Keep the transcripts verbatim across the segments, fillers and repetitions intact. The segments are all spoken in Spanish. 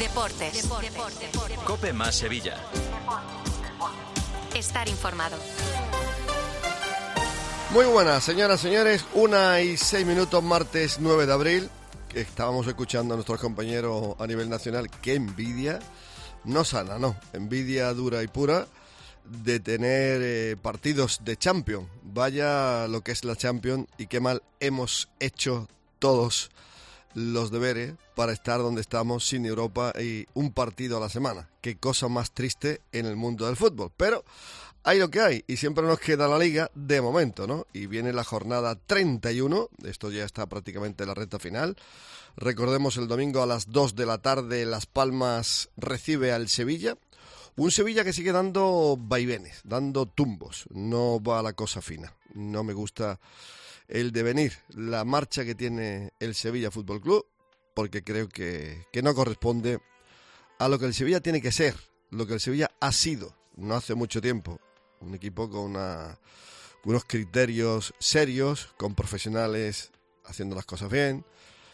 Deportes. Deportes. Deportes. COPE más Sevilla. Estar informado. Muy buenas, señoras y señores. Una y seis minutos, martes nueve de abril. Estábamos escuchando a nuestros compañeros a nivel nacional. ¡Qué envidia! No sana, no. Envidia dura y pura de tener eh, partidos de Champions. Vaya lo que es la Champions y qué mal hemos hecho todos los deberes para estar donde estamos sin Europa y un partido a la semana. Qué cosa más triste en el mundo del fútbol. Pero hay lo que hay y siempre nos queda la Liga de momento, ¿no? Y viene la jornada treinta y uno, esto ya está prácticamente en la recta final. Recordemos, el domingo a las dos de la tarde Las Palmas recibe al Sevilla. Un Sevilla que sigue dando vaivenes, dando tumbos, no va la cosa fina. No me gusta el devenir, la marcha que tiene el Sevilla Fútbol Club, porque creo que, que no corresponde a lo que el Sevilla tiene que ser, lo que el Sevilla ha sido no hace mucho tiempo. Un equipo con una, unos criterios serios, con profesionales haciendo las cosas bien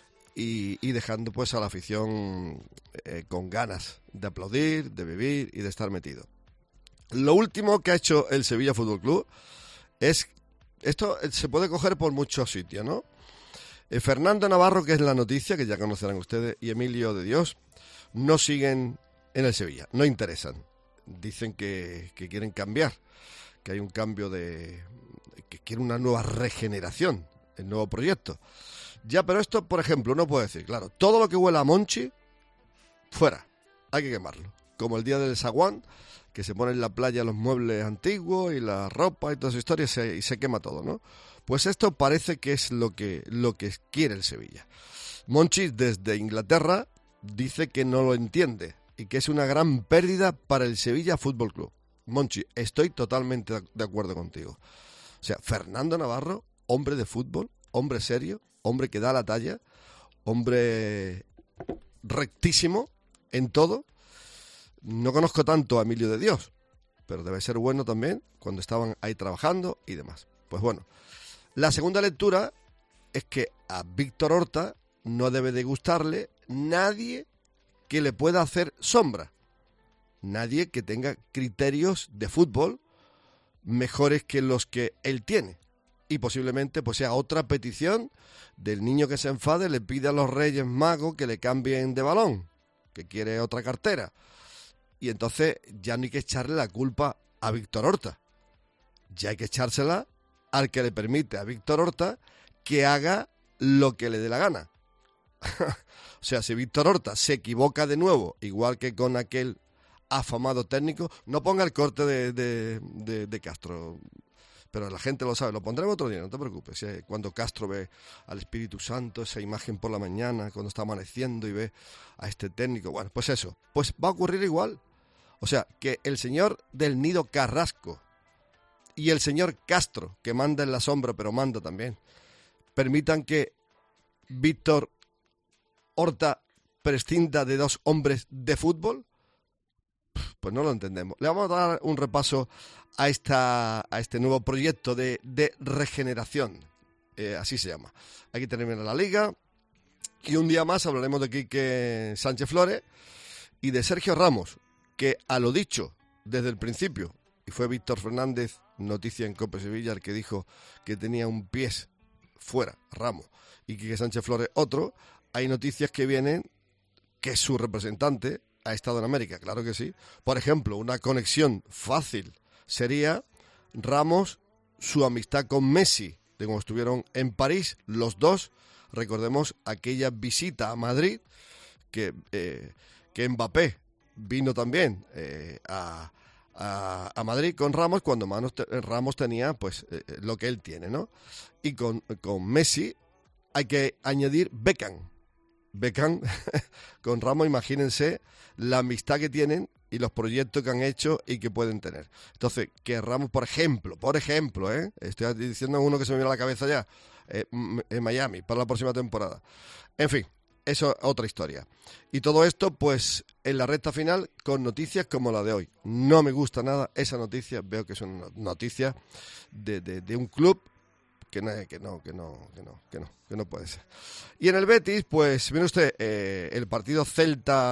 y, y dejando pues a la afición eh, con ganas de aplaudir, de vivir y de estar metido. Lo último que ha hecho el Sevilla Fútbol Club es, esto se puede coger por muchos sitios, ¿no? Eh, Fernando Navarro, que es la noticia, que ya conocerán ustedes, y Emilio de Dios, no siguen en el Sevilla, no interesan. Dicen que, que quieren cambiar, que hay un cambio de... que quieren una nueva regeneración, el nuevo proyecto. Ya, pero esto, por ejemplo, uno puede decir, claro, todo lo que huela a Monchi, fuera, hay que quemarlo. Como el día del zaguán, que se pone en la playa los muebles antiguos y la ropa y todas esas historias se, y se quema todo, ¿no? Pues esto parece que es lo que, lo que quiere el Sevilla. Monchi, desde Inglaterra, dice que no lo entiende y que es una gran pérdida para el Sevilla Fútbol Club. Monchi, estoy totalmente de acuerdo contigo. O sea, Fernando Navarro, hombre de fútbol, hombre serio, hombre que da la talla, hombre rectísimo en todo. No conozco tanto a Emilio de Dios, pero debe ser bueno también cuando estaban ahí trabajando y demás. Pues bueno, la segunda lectura es que a Víctor Horta no debe de gustarle nadie que le pueda hacer sombra. Nadie que tenga criterios de fútbol mejores que los que él tiene. Y posiblemente pues sea otra petición del niño que se enfade, le pide a los Reyes Magos que le cambien de balón, que quiere otra cartera. Y entonces ya no hay que echarle la culpa a Víctor Horta. Ya hay que echársela al que le permite a Víctor Horta que haga lo que le dé la gana. O sea, si Víctor Horta se equivoca de nuevo, igual que con aquel afamado técnico, no ponga el corte de, de, de, de Castro, pero la gente lo sabe, lo pondremos otro día, no te preocupes. Cuando Castro ve al Espíritu Santo, esa imagen por la mañana, cuando está amaneciendo y ve a este técnico, bueno, pues eso, pues va a ocurrir igual. O sea, que el señor del Nido Carrasco y el señor Castro, que manda en la sombra, pero manda también, permitan que Víctor Horta prescinda de dos hombres de fútbol, pues no lo entendemos. Le vamos a dar un repaso a esta a este nuevo proyecto de, de regeneración, eh, así se llama. Aquí termina la Liga y un día más hablaremos de Quique Sánchez Flores y de Sergio Ramos, que a lo dicho desde el principio, y fue Víctor Fernández, noticia en COPE Sevilla, el que dijo que tenía un pie fuera, Ramos, y Quique Sánchez Flores otro. Hay noticias que vienen que su representante ha estado en América, claro que sí. Por ejemplo, una conexión fácil sería Ramos, su amistad con Messi, de cuando estuvieron en París, los dos. Recordemos aquella visita a Madrid, que, eh, que Mbappé vino también eh, a, a, a Madrid con Ramos, cuando Manos te, Ramos tenía pues eh, lo que él tiene, ¿no? Y con, con Messi hay que añadir Beckham. Beckham con Ramos, imagínense la amistad que tienen y los proyectos que han hecho y que pueden tener. Entonces, que Ramos, por ejemplo, por ejemplo, ¿eh? estoy diciendo uno que se me viene a la cabeza ya, eh, en Miami, para la próxima temporada. En fin, eso es otra historia. Y todo esto, pues, en la recta final, con noticias como la de hoy. No me gusta nada esa noticia, veo que es una noticia de, de, de un club que no, que no, que no, que no, que no, que no puede ser. Y en el Betis, pues, mire usted, eh, el partido Celta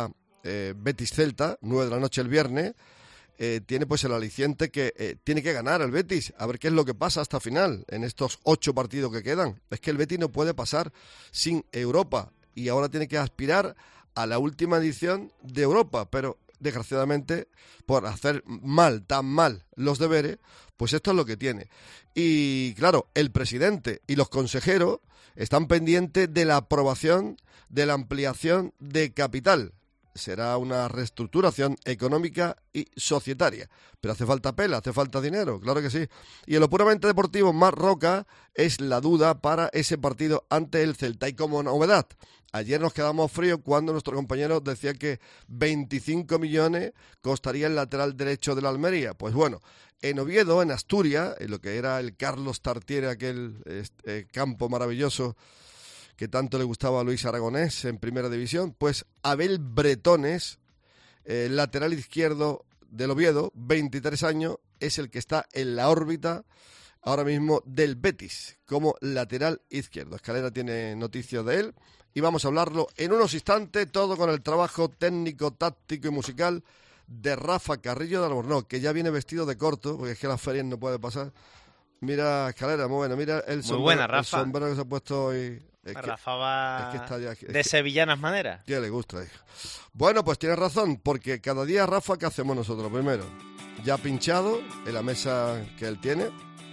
eh, Betis-Celta, nueve de la noche el viernes, eh, tiene pues el aliciente que eh, tiene que ganar el Betis, a ver qué es lo que pasa hasta final, en estos ocho partidos que quedan. Es que el Betis no puede pasar sin Europa, y ahora tiene que aspirar a la última edición de Europa, pero desgraciadamente, por hacer mal, tan mal los deberes, pues esto es lo que tiene. Y claro, el presidente y los consejeros están pendientes de la aprobación de la ampliación de capital. Será una reestructuración económica y societaria. Pero hace falta pela, hace falta dinero, claro que sí. Y en lo puramente deportivo, Marc Roca es la duda para ese partido ante el Celta. Y como novedad, ayer nos quedamos fríos cuando nuestro compañero decía que veinticinco millones costaría el lateral derecho de la Almería. Pues bueno, en Oviedo, en Asturias, en lo que era el Carlos Tartiere, aquel eh, campo maravilloso que tanto le gustaba a Luis Aragonés en Primera División, pues Abel Bretones, eh, lateral izquierdo del Oviedo, veintitrés años, es el que está en la órbita ahora mismo del Betis como lateral izquierdo. Escalera tiene noticias de él y vamos a hablarlo en unos instantes, todo con el trabajo técnico, táctico y musical de Rafa Carrillo de Albornoz, que ya viene vestido de corto, porque es que las ferias no puede pasar. Mira, Escalera, muy bueno, mira el, muy sombrero, buena, el sombrero que se ha puesto hoy. Es que, Rafa va es que está ya, es de que, sevillanas maneras. ¿Qué le gusta, hijo? Bueno, pues tienes razón, porque cada día, Rafa, ¿qué hacemos nosotros? Primero, ya pinchado en la mesa que él tiene,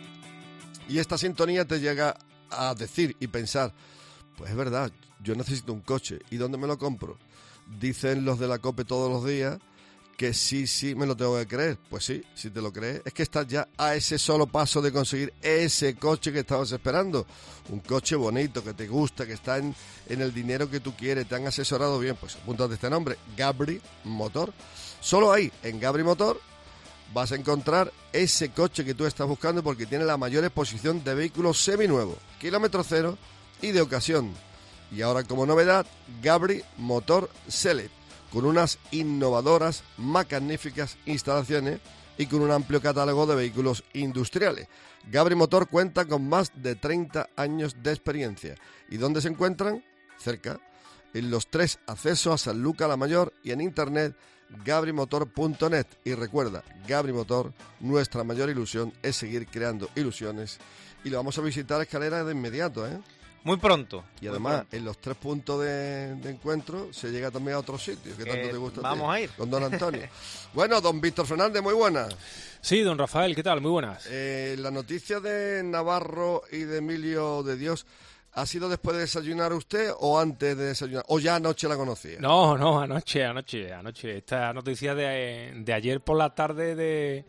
y esta sintonía te llega a decir y pensar, pues es verdad, yo necesito un coche, ¿y dónde me lo compro? Dicen los de la COPE todos los días que sí, sí, me lo tengo que creer. Pues sí, si te lo crees, es que estás ya a ese solo paso de conseguir ese coche que estabas esperando. Un coche bonito, que te gusta, que está en, en el dinero que tú quieres, te han asesorado bien. Pues apúntate este nombre, Gabri Motor. Solo ahí, en Gabri Motor, vas a encontrar ese coche que tú estás buscando, porque tiene la mayor exposición de vehículos seminuevos, kilómetro cero y de ocasión. Y ahora, como novedad, Gabri Motor Select, con unas innovadoras, magníficas instalaciones y con un amplio catálogo de vehículos industriales. Gabri Motor cuenta con más de treinta años de experiencia. ¿Y dónde se encuentran? Cerca, en los tres accesos a Sanlúcar la Mayor, y en internet gabri motor punto net. Y recuerda, Gabri Motor, nuestra mayor ilusión es seguir creando ilusiones, y lo vamos a visitar, Escalera, de inmediato, ¿eh? Muy pronto. Y además, pronto, en los tres puntos de, de encuentro se llega también a otros sitios que tanto te gusta. Vamos a, a ir. Con don Antonio. Bueno, don Víctor Fernández, muy buenas. Sí, don Rafael, ¿qué tal? Muy buenas. Eh, la noticia de Navarro y de Emilio de Dios, ¿ha sido después de desayunar usted o antes de desayunar? ¿O ya anoche la conocía? No, no, anoche, anoche, anoche. Esta noticia de, de ayer por la tarde de...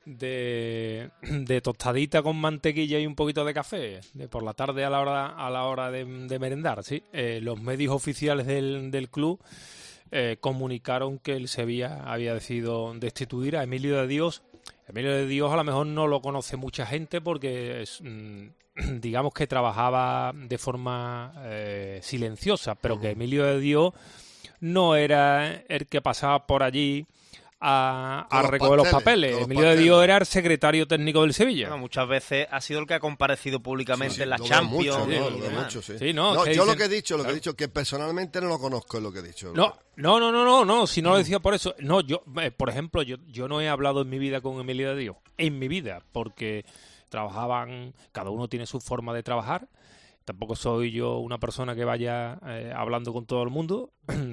De, de tostadita con mantequilla y un poquito de café, de por la tarde a la hora a la hora de, de merendar, sí. Eh, los medios oficiales del, del club eh, comunicaron que el Sevilla había decidido destituir a Emilio de Dios. Emilio de Dios a lo mejor no lo conoce mucha gente porque es, mm, digamos que trabajaba de forma eh, silenciosa, pero uh-huh. que Emilio de Dios no era el que pasaba por allí a, a recoger los papeles. Los Emilio papeles. de Dios era el secretario técnico del Sevilla. Bueno, muchas veces ha sido el que ha comparecido públicamente sí, sí, en la Champions. Mucho, sí, no, lo mucho, sí. Sí, no, no, yo dicen, lo que he dicho, lo claro. que he dicho, que personalmente no lo conozco, es lo que he dicho. No, no, no, no, no, no si no lo decía por eso. No, yo, eh, por ejemplo, yo, yo no he hablado en mi vida con Emilio de Dios. En mi vida, porque trabajaban, cada uno tiene su forma de trabajar. Tampoco soy yo una persona que vaya eh, hablando con todo el mundo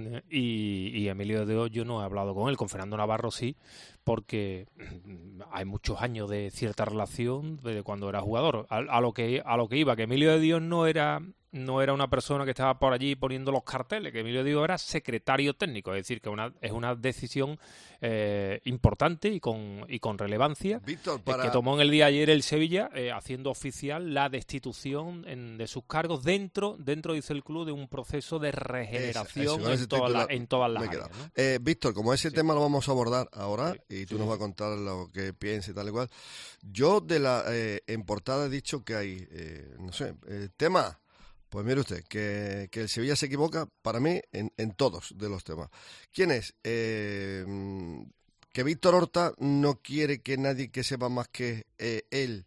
y, y Emilio de Dios yo no he hablado con él, con Fernando Navarro sí, porque hay muchos años de cierta relación de cuando era jugador. A, a lo que a lo que iba, que Emilio de Dios no era no era una persona que estaba por allí poniendo los carteles, que Emilio de Dios era secretario técnico, es decir, que una, es una decisión eh, importante y con y con relevancia Víctor, para... que tomó en el día de ayer el Sevilla, eh, haciendo oficial la destitución en, de sus cargos dentro, dentro dice el club, de un proceso de regeneración eso, eso, en, toda la, en todas las áreas, ¿no? eh, Víctor, como ese sí. tema lo vamos a abordar ahora, sí. y tú sí. nos vas a contar lo que pienses y tal y cual, yo de la eh, en portada he dicho que hay, eh, no sé, eh, tema... Pues mire usted, que, que el Sevilla se equivoca, para mí, en, en todos de los temas. ¿Quién es? Eh, que Víctor Horta no quiere que nadie que sepa más que eh, él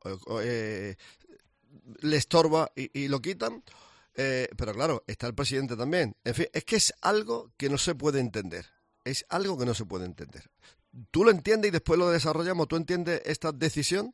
eh, le estorba y, y lo quitan. Eh, pero claro, está el presidente también. En fin, es que es algo que no se puede entender. es algo que no se puede entender. ¿Tú lo entiendes y después lo desarrollamos? ¿Tú entiendes esta decisión?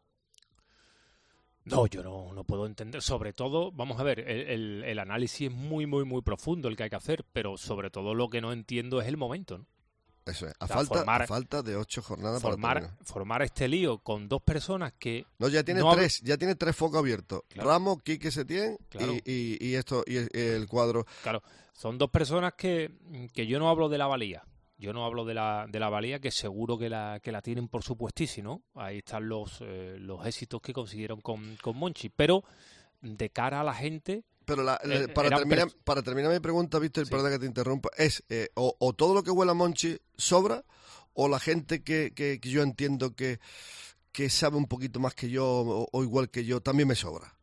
No, yo no, no puedo entender. Sobre todo, vamos a ver, el, el, el análisis es muy, muy, muy profundo el que hay que hacer, pero sobre todo lo que no entiendo es el momento, ¿no? Eso es, a, O sea, falta, formar- a falta de ocho jornadas Formar, para terminar. formar este lío con dos personas que... No, ya tiene no hab- tres, ya tiene tres focos abiertos. Claro. Ramos, Quique Setién Claro. y, y, y esto y el, el cuadro. Claro, son dos personas que, que yo no hablo de la valía. Yo no hablo de la, de la valía, que seguro que la, que la tienen por supuestísimo. Ahí están los, eh, los éxitos que consiguieron con, con Monchi. Pero de cara a la gente... Pero la, le- Eh, para, eran terminar, pers- para terminar mi pregunta, Víctor, Sí. perdón que te interrumpa, es eh, o, o todo lo que huele a Monchi sobra, o la gente que, que, que yo entiendo que, que sabe un poquito más que yo o, o igual que yo, también me sobra.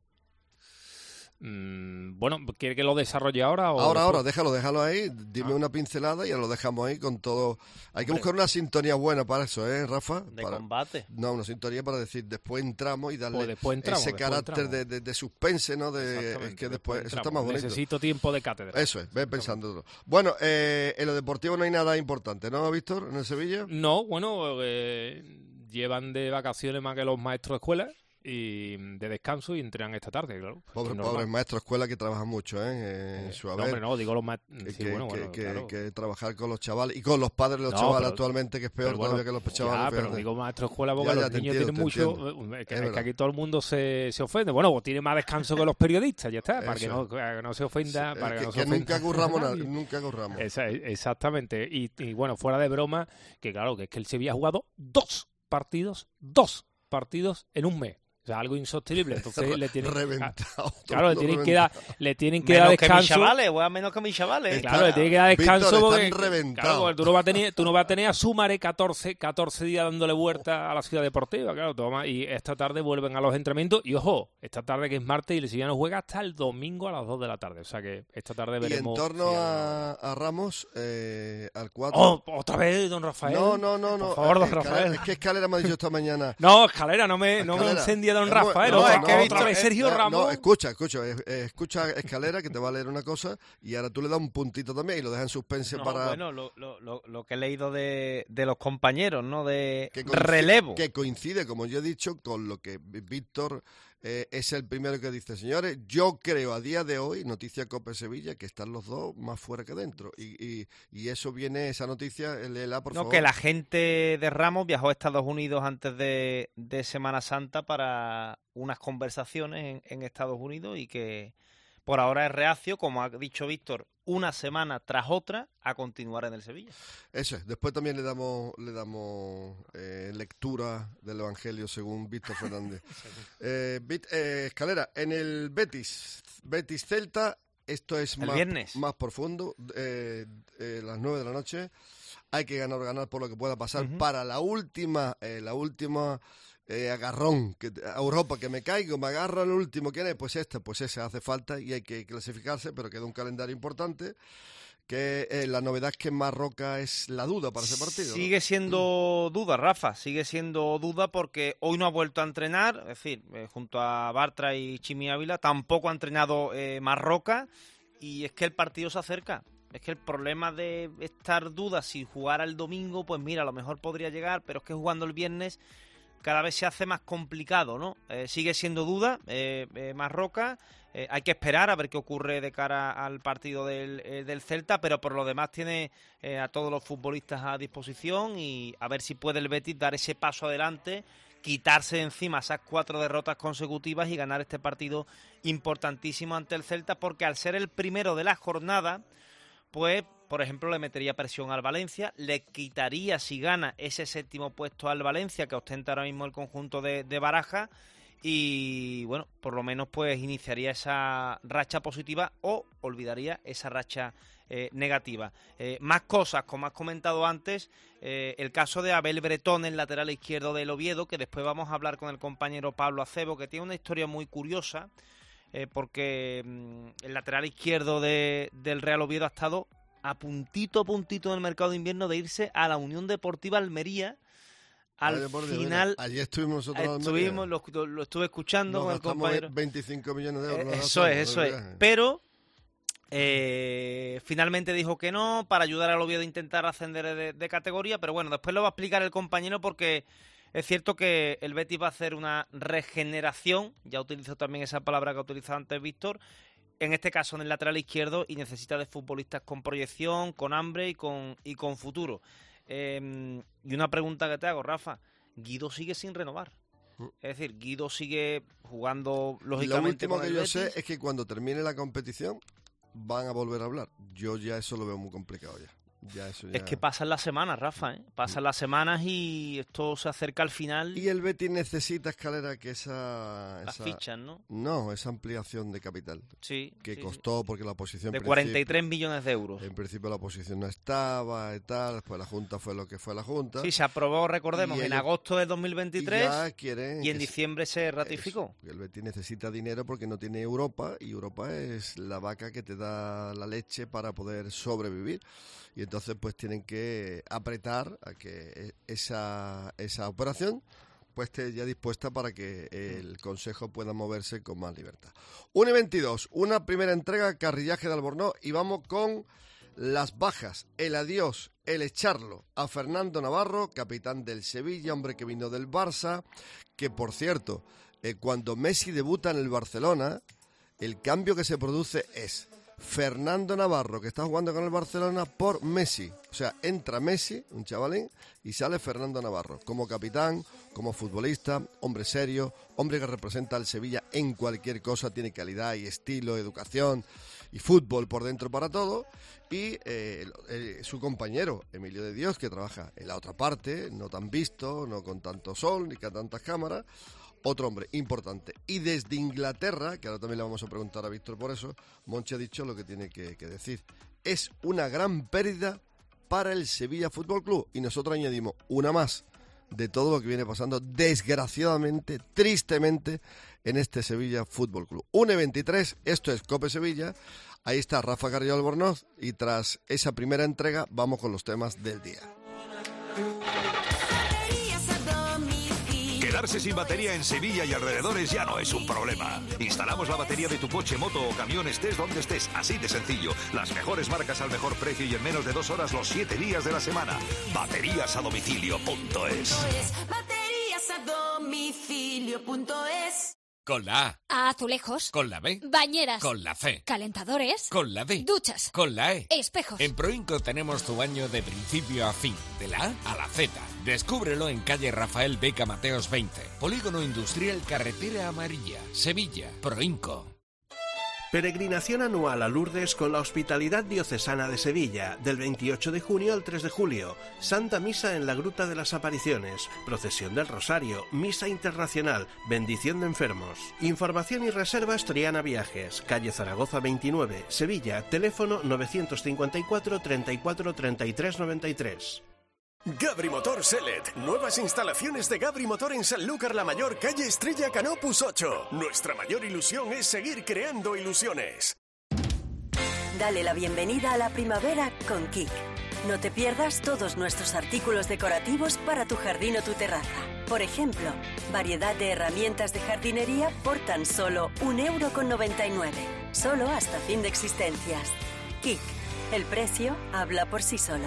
Mm, bueno, ¿quiere que lo desarrolle ahora? O Ahora, después? ahora, déjalo, déjalo ahí, dime Ah. una pincelada y ya lo dejamos ahí con todo. Hay que Hombre. buscar una sintonía buena para eso, ¿eh, Rafa? De Para- combate. No, una sintonía para decir, después entramos y darle Pues después entramos, ese después carácter entramos. de, de, de suspense, ¿no? De, Exactamente, es que después, eso está entramos. más bonito. Necesito tiempo de cátedra. Eso es, ve pensando. Bueno, eh, en lo deportivo no hay nada importante, ¿no, Víctor, en el Sevilla? No, bueno, eh, llevan de vacaciones más que los maestros de escuela y de descanso y entrenan esta tarde, claro. Pobre, Es normal. pobres maestros de escuela que trabajan mucho, ¿eh? En Eh, su no, haber. hombre, no, digo los maestros. que, Sí, que- bueno, que- bueno, que- claro. que trabajar con los chavales y con los padres de los No, chavales pero- actualmente, que es peor Pero bueno, todavía que los chavales. ya, pero fíjate. digo maestro de escuela porque Ya, ya, los te niños entiendo, tienen te mucho... entiendo. eh, Es Que, es verdad. que aquí todo el mundo se, se ofende. Bueno, pues tiene más descanso que los periodistas, ya está, para que Eso no, para que no se ofenda. Eh, para que, que, no que se ofenda nunca curramos nada, nadie. nunca curramos. Esa- exactamente. Y, y bueno, fuera de broma, que claro, que es que el Sevilla ha jugado dos partidos, dos partidos en un mes. O sea, algo insostenible. Entonces le tienen, Reventado. claro, le todo tienen que dar, reventado. le tienen que dar Menos que mis descanso. chavales, o a menos que mis chavales. Está- Claro, le tiene que dar descanso Víctor, porque, están reventados. claro, porque tú no vas a tener, tú no vas a tener a Sumare catorce, catorce días dándole vuelta a la ciudad deportiva, claro, toma, y esta tarde vuelven a los entrenamientos y ojo, esta tarde que es martes y el Sevilla no juega hasta el domingo a las dos de la tarde, o sea que esta tarde Y en veremos. torno si- a, a Ramos, eh, al cuatro. Oh, otra vez, don Rafael. no, no, no, no. Por favor, don Escalera- Rafael. Es que Escalera me ha dicho esta mañana. No, Escalera, no me, no me Escalera. incendie don Es Rafael. bueno, otra, es que he otra visto- vez eh, Sergio No, Ramos. No, escucha, escucha, eh, eh, escucha Escalera que te va a leer una cosa y ahora tú le das un puntito también y lo dejas en suspense No, para bueno, lo, lo, lo, lo que he leído de, de los compañeros, ¿no? De que coincide, relevo. que coincide, como yo he dicho, con lo que Víctor eh, es el primero que dice, señores, yo creo a día de hoy, noticia Copa Sevilla, que están los dos más fuera que dentro y, y, y eso viene, esa noticia, léela por No, favor. que la gente de Ramos viajó a Estados Unidos antes de, de Semana Santa para unas conversaciones en, en Estados Unidos y que por ahora es reacio, como ha dicho Víctor, una semana tras otra a continuar en el Sevilla. Eso es. Después también le damos le damos eh, lectura del Evangelio según Víctor Fernández. eh, Vit- eh, Escalera, en el Betis, Betis Celta, esto es El más, viernes. más profundo, eh, eh, las nueve de la noche. Hay que ganar, ganar por lo que pueda pasar Ujú. para la última, eh, la última eh, agarrón que a Europa, que me caigo, me agarro el último, ¿quién es? Pues este, pues ese hace falta y hay que clasificarse, pero queda un calendario importante. Que eh, la novedad es que Marroca es la duda para ese partido. ¿no? Sigue siendo duda, Rafa, sigue siendo duda porque hoy no ha vuelto a entrenar, es decir, eh, junto a Bartra y Chimi Ávila, tampoco ha entrenado eh, Marroca y es que el partido se acerca. Es que el problema de estar duda si jugara el domingo, pues mira, a lo mejor podría llegar, pero es que jugando el viernes cada vez se hace más complicado, ¿no? Eh, sigue siendo duda, eh, eh, Marroca, eh, hay que esperar a ver qué ocurre de cara al partido del, eh, del Celta, pero por lo demás tiene eh, a todos los futbolistas a disposición y a ver si puede el Betis dar ese paso adelante, quitarse de encima esas cuatro derrotas consecutivas y ganar este partido importantísimo ante el Celta, porque al ser el primero de la jornada, pues, por ejemplo, le metería presión al Valencia, le quitaría, si gana, ese séptimo puesto al Valencia, que ostenta ahora mismo el conjunto de, de Baraja, y, bueno, por lo menos, pues, iniciaría esa racha positiva o olvidaría esa racha eh, negativa. Eh, más cosas, como has comentado antes, eh, el caso de Abel Bretón, el lateral izquierdo del Oviedo, que después vamos a hablar con el compañero Pablo Acebo, que tiene una historia muy curiosa, eh, porque mmm, el lateral izquierdo de, del Real Oviedo ha estado a puntito a puntito en el mercado de invierno de irse a la Unión Deportiva Almería. Al Vaya por Dios, final, mira, allí estuvimos nosotros en Almería. estuvimos, lo, lo estuve escuchando Nos con el gastamos compañero. veinticinco millones de euros. Eh, nos eso es, gastamos, eso de es. viaje. Pero eh, finalmente dijo que no, para ayudar al Oviedo a intentar ascender de, de categoría, pero bueno, después lo va a explicar el compañero porque es cierto que el Betis va a hacer una regeneración, ya utilizó también esa palabra que ha utilizado antes Víctor, en este caso en el lateral izquierdo, y necesita de futbolistas con proyección, con hambre y con, y con futuro. Eh, y una pregunta que te hago, Rafa, Guido sigue sin renovar. Es decir, Guido sigue jugando lógicamente. Lo último con que el yo Betis. sé es que cuando termine la competición van a volver a hablar. Yo ya eso lo veo muy complicado ya. Ya eso ya... Es que pasan las semanas, Rafa, ¿eh? Pasan las semanas y esto se acerca al final. Y el Betis necesita, Escalera, que esa... Las esa... fichas, ¿no? No, esa ampliación de capital. Sí. Que sí, costó sí. porque la posición... De cuarenta y tres millones de euros. En principio la posición no estaba y tal, después la Junta fue lo que fue la Junta. Sí, se aprobó, recordemos, Y en ellos- agosto de dos mil veintitrés Y, ya quieren y en que se- diciembre se ratificó. Eso, que el Betis necesita dinero porque no tiene Europa y Europa es la vaca que te da la leche para poder sobrevivir. Y entonces pues tienen que apretar a que esa, esa operación pues esté ya dispuesta para que el Consejo pueda moverse con más libertad. uno y veintidós, una primera entrega, carrillaje de Albornoz, y vamos con las bajas, el adiós, el echarlo a Fernando Navarro, capitán del Sevilla, hombre que vino del Barça, que por cierto, eh, cuando Messi debuta en el Barcelona, el cambio que se produce es Fernando Navarro, que está jugando con el Barcelona, por Messi. O sea, entra Messi, un chavalín, y sale Fernando Navarro, como capitán, como futbolista, hombre serio, hombre que representa al Sevilla en cualquier cosa, tiene calidad y estilo, educación y fútbol por dentro para todo. Y eh, eh, su compañero, Emilio de Dios, que trabaja en la otra parte, no tan visto, no con tanto sol ni con tantas cámaras. Otro hombre importante. Y desde Inglaterra, que ahora también le vamos a preguntar a Víctor por eso, Monchi ha dicho lo que tiene que, que decir. Es una gran pérdida para el Sevilla Fútbol Club. Y nosotros añadimos una más de todo lo que viene pasando, desgraciadamente, tristemente, en este Sevilla Fútbol Club. uno y veintitrés, esto es COPE Sevilla. Ahí está Rafa Carrillo Albornoz. Y tras esa primera entrega, vamos con los temas del día. Quedarse sin batería en Sevilla y alrededores ya no es un problema. Instalamos la batería de tu coche, moto o camión, estés donde estés, así de sencillo. Las mejores marcas al mejor precio y en menos de dos horas los siete días de la semana. Baterías a domicilio punto es. Baterías a domicilio punto es. Con la A. A azulejos. Con la B. Bañeras. Con la C. Calentadores. Con la D. Duchas. Con la E. Espejos. En Proinco tenemos tu baño de principio a fin, de la A a la Z. Descúbrelo en calle Rafael Beca Mateos veinte. Polígono Industrial Carretera Amarilla, Sevilla. Proinco. Peregrinación anual a Lourdes con la Hospitalidad Diocesana de Sevilla, del veintiocho de junio al tres de julio. Santa Misa en la Gruta de las Apariciones, Procesión del Rosario, Misa Internacional, Bendición de Enfermos. Información y reservas Triana Viajes, calle Zaragoza veintinueve, Sevilla, teléfono novecientos cincuenta y cuatro, treinta y cuatro, treinta y tres, noventa y tres. Gabri Motor Selet. Nuevas instalaciones de Gabri Motor en Sanlúcar la Mayor, calle Estrella Canopus ocho. Nuestra mayor ilusión es seguir creando ilusiones. Dale la bienvenida a la primavera con Kik. No te pierdas todos nuestros artículos decorativos para tu jardín o tu terraza. Por ejemplo, variedad de herramientas de jardinería por tan solo un euro con noventa y nueve. Solo hasta fin de existencias. Kik. El precio habla por sí solo.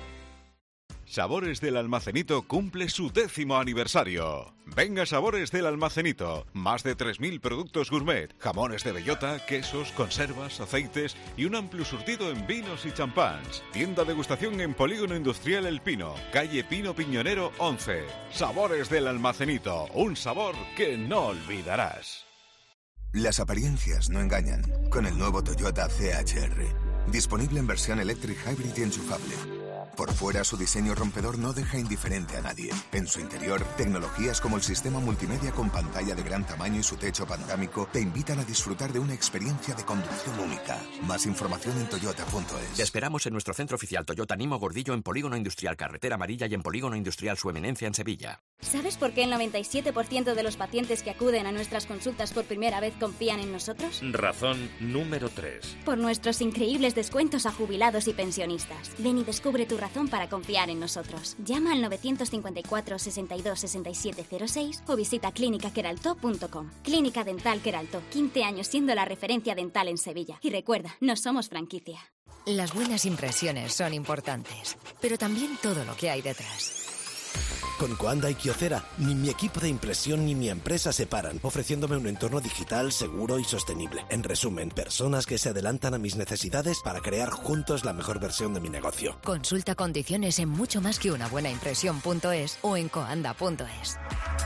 Sabores del Almacenito cumple su décimo aniversario. Venga a Sabores del Almacenito. Más de tres mil productos gourmet, jamones de bellota, quesos, conservas, aceites y un amplio surtido en vinos y champáns. Tienda degustación en Polígono Industrial El Pino, calle Pino Piñonero once. Sabores del Almacenito, un sabor que no olvidarás. Las apariencias no engañan. Con el nuevo Toyota C H R. Disponible en versión Electric Hybrid y enchufable. Por fuera, su diseño rompedor no deja indiferente a nadie. En su interior, tecnologías como el sistema multimedia con pantalla de gran tamaño y su techo panorámico te invitan a disfrutar de una experiencia de conducción única. Más información en toyota punto es. Te esperamos en nuestro centro oficial Toyota Nimo Gordillo en Polígono Industrial Carretera Amarilla y en Polígono Industrial Su Eminencia en Sevilla. ¿Sabes por qué el noventa y siete por ciento de los pacientes que acuden a nuestras consultas por primera vez confían en nosotros? Razón número tres. Por nuestros increíbles descuentos a jubilados y pensionistas. Ven y descubre tu razón razón para confiar en nosotros. Llama al nueve cinco cuatro, sesenta y dos, sesenta y siete cero seis o visita clínica queraltó punto com. Clínica Dental Queraltó, quince años siendo la referencia dental en Sevilla. Y recuerda, no somos franquicia. Las buenas impresiones son importantes, pero también todo lo que hay detrás. Con Coanda y Kyocera, ni mi equipo de impresión ni mi empresa se paran, ofreciéndome un entorno digital seguro y sostenible. En resumen, personas que se adelantan a mis necesidades para crear juntos la mejor versión de mi negocio. Consulta condiciones en mucho más que una buena impresión punto es o en coanda punto es.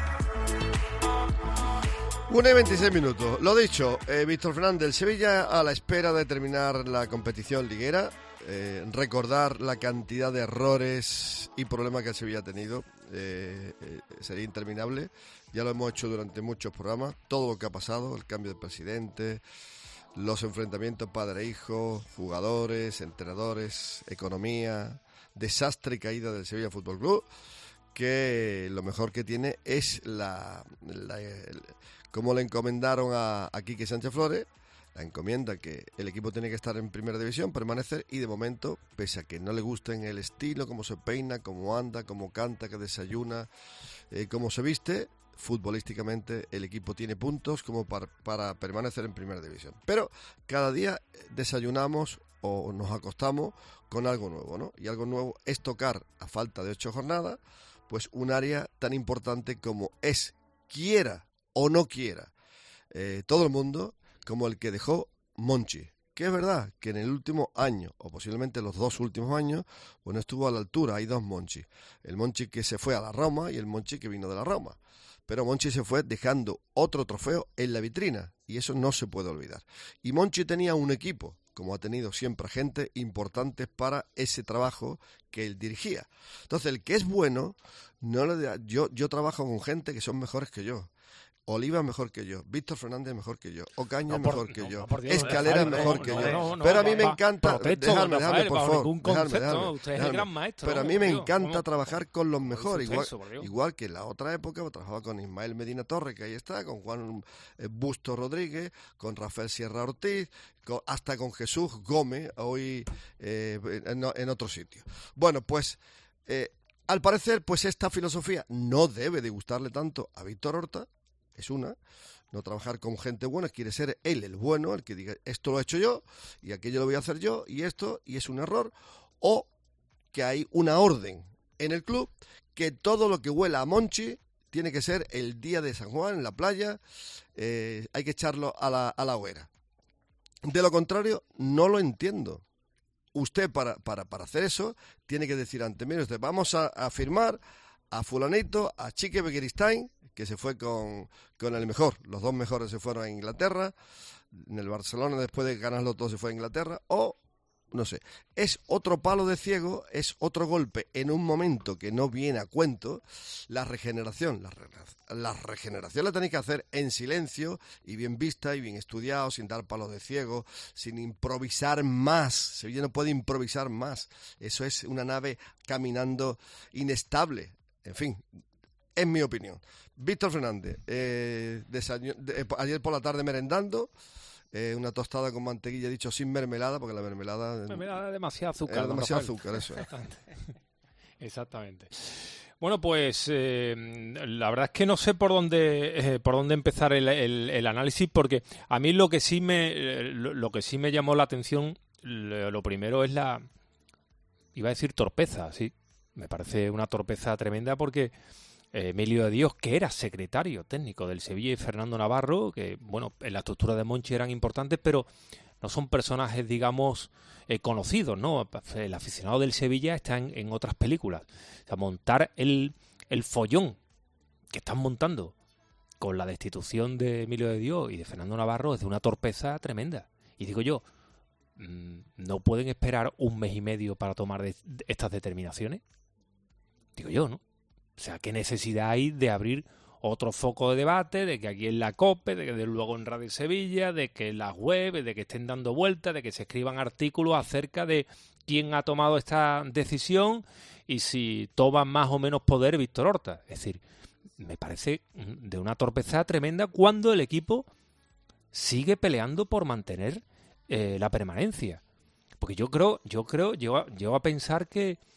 una y veintiséis minutos. Lo dicho, eh, Víctor Fernández, el Sevilla a la espera de terminar la competición liguera. Eh, recordar la cantidad de errores y problemas que el Sevilla ha tenido eh, eh, sería interminable. Ya lo hemos hecho durante muchos programas. Todo lo que ha pasado, el cambio de presidente, los enfrentamientos padre-hijo, jugadores, entrenadores, economía, desastre y caída del Sevilla Fútbol Club, que lo mejor que tiene es la, la el, como le encomendaron a, a Quique Sánchez Flores, la encomienda que el equipo tiene que estar en primera división, permanecer, y de momento, pese a que no le gusten el estilo, cómo se peina, cómo anda, cómo canta, que desayuna, eh, cómo se viste, futbolísticamente el equipo tiene puntos como para, para permanecer en primera división. Pero cada día desayunamos o nos acostamos con algo nuevo, ¿no? Y algo nuevo es tocar, a falta de ocho jornadas, pues un área tan importante como es, quiera o no quiera, eh, todo el mundo, como el que dejó Monchi, que es verdad que en el último año, o posiblemente los dos últimos años, bueno, estuvo a la altura. Hay dos Monchi, el Monchi que se fue a la Roma y el Monchi que vino de la Roma, pero Monchi se fue dejando otro trofeo en la vitrina, y eso no se puede olvidar. Y Monchi tenía un equipo, como ha tenido siempre gente importante para ese trabajo que él dirigía. Entonces, el que es bueno, no le da, yo, yo trabajo con gente que son mejores que yo. Oliva es mejor que yo, Víctor Fernández es mejor que yo, Ocaña es no, mejor que no, yo, no, por Dios, Escalera Rafael, es mejor no, que no, yo. no, no, pero a mí va, me encanta, protesto, dejadme, Rafael, dejadme, por bajo favor, ningún dejadme, concepto, dejadme, usted es el dejadme. gran maestro, Pero a ¿no? mí me Por Dios, encanta ¿cómo? trabajar con los mejores, igual, Eso, por Dios. igual que en la otra época trabajaba con Ismael Medina Torres, que ahí está, con Juan eh, Busto Rodríguez, con Rafael Sierra Ortiz, con, hasta con Jesús Gómez, hoy eh, en, en otro sitio. Bueno, pues eh, al parecer, pues esta filosofía no debe de gustarle tanto a Víctor Horta, es una, no trabajar con gente buena, quiere ser él el bueno, el que diga esto lo he hecho yo y aquello lo voy a hacer yo y esto, y es un error, o que hay una orden en el club que todo lo que huela a Monchi tiene que ser el día de San Juan en la playa, eh, hay que echarlo a la, a la hoguera. De lo contrario, no lo entiendo. Usted para, para, para hacer eso tiene que decir antes, mire usted, vamos a, a firmar a fulanito, a Chique Begiristain, que se fue con, con el mejor, los dos mejores se fueron a Inglaterra, en el Barcelona después de ganarlo todo se fue a Inglaterra, o no sé, es otro palo de ciego, es otro golpe en un momento que no viene a cuento. La regeneración, la, re, la regeneración la tenéis que hacer en silencio y bien vista y bien estudiado, sin dar palos de ciego, sin improvisar más. Sevilla no puede improvisar más, eso es una nave caminando inestable, en fin. Es mi opinión. Víctor Fernández, eh, desaño, de, ayer por la tarde merendando, eh, una tostada con mantequilla, he dicho sin mermelada, porque la mermelada... Mermelada es demasiado azúcar. Era demasiado Rafael. azúcar, eso. Exactamente. Exactamente. Bueno, pues eh, la verdad es que no sé por dónde eh, por dónde empezar el, el, el análisis, porque a mí lo que sí me lo, lo que sí me llamó la atención, lo, lo primero es la, iba a decir torpeza, sí, me parece una torpeza tremenda, porque Emilio de Dios, que era secretario técnico del Sevilla, y Fernando Navarro, que bueno, en la estructura de Monchi eran importantes, pero no son personajes, digamos, eh, conocidos, ¿no? El aficionado del Sevilla está en, en otras películas. O sea, montar el, el follón que están montando con la destitución de Emilio de Dios y de Fernando Navarro es de una torpeza tremenda. Y digo yo, ¿no pueden esperar un mes y medio para tomar de, de estas determinaciones? Digo yo, ¿no? O sea, ¿qué necesidad hay de abrir otro foco de debate, de que aquí en la COPE, de que de luego en Radio Sevilla, de que en las webs, de que estén dando vueltas, de que se escriban artículos acerca de quién ha tomado esta decisión y si toma más o menos poder Víctor Horta? Es decir, me parece de una torpeza tremenda cuando el equipo sigue peleando por mantener eh, la permanencia. Porque yo creo, yo creo, llego a, llego a pensar que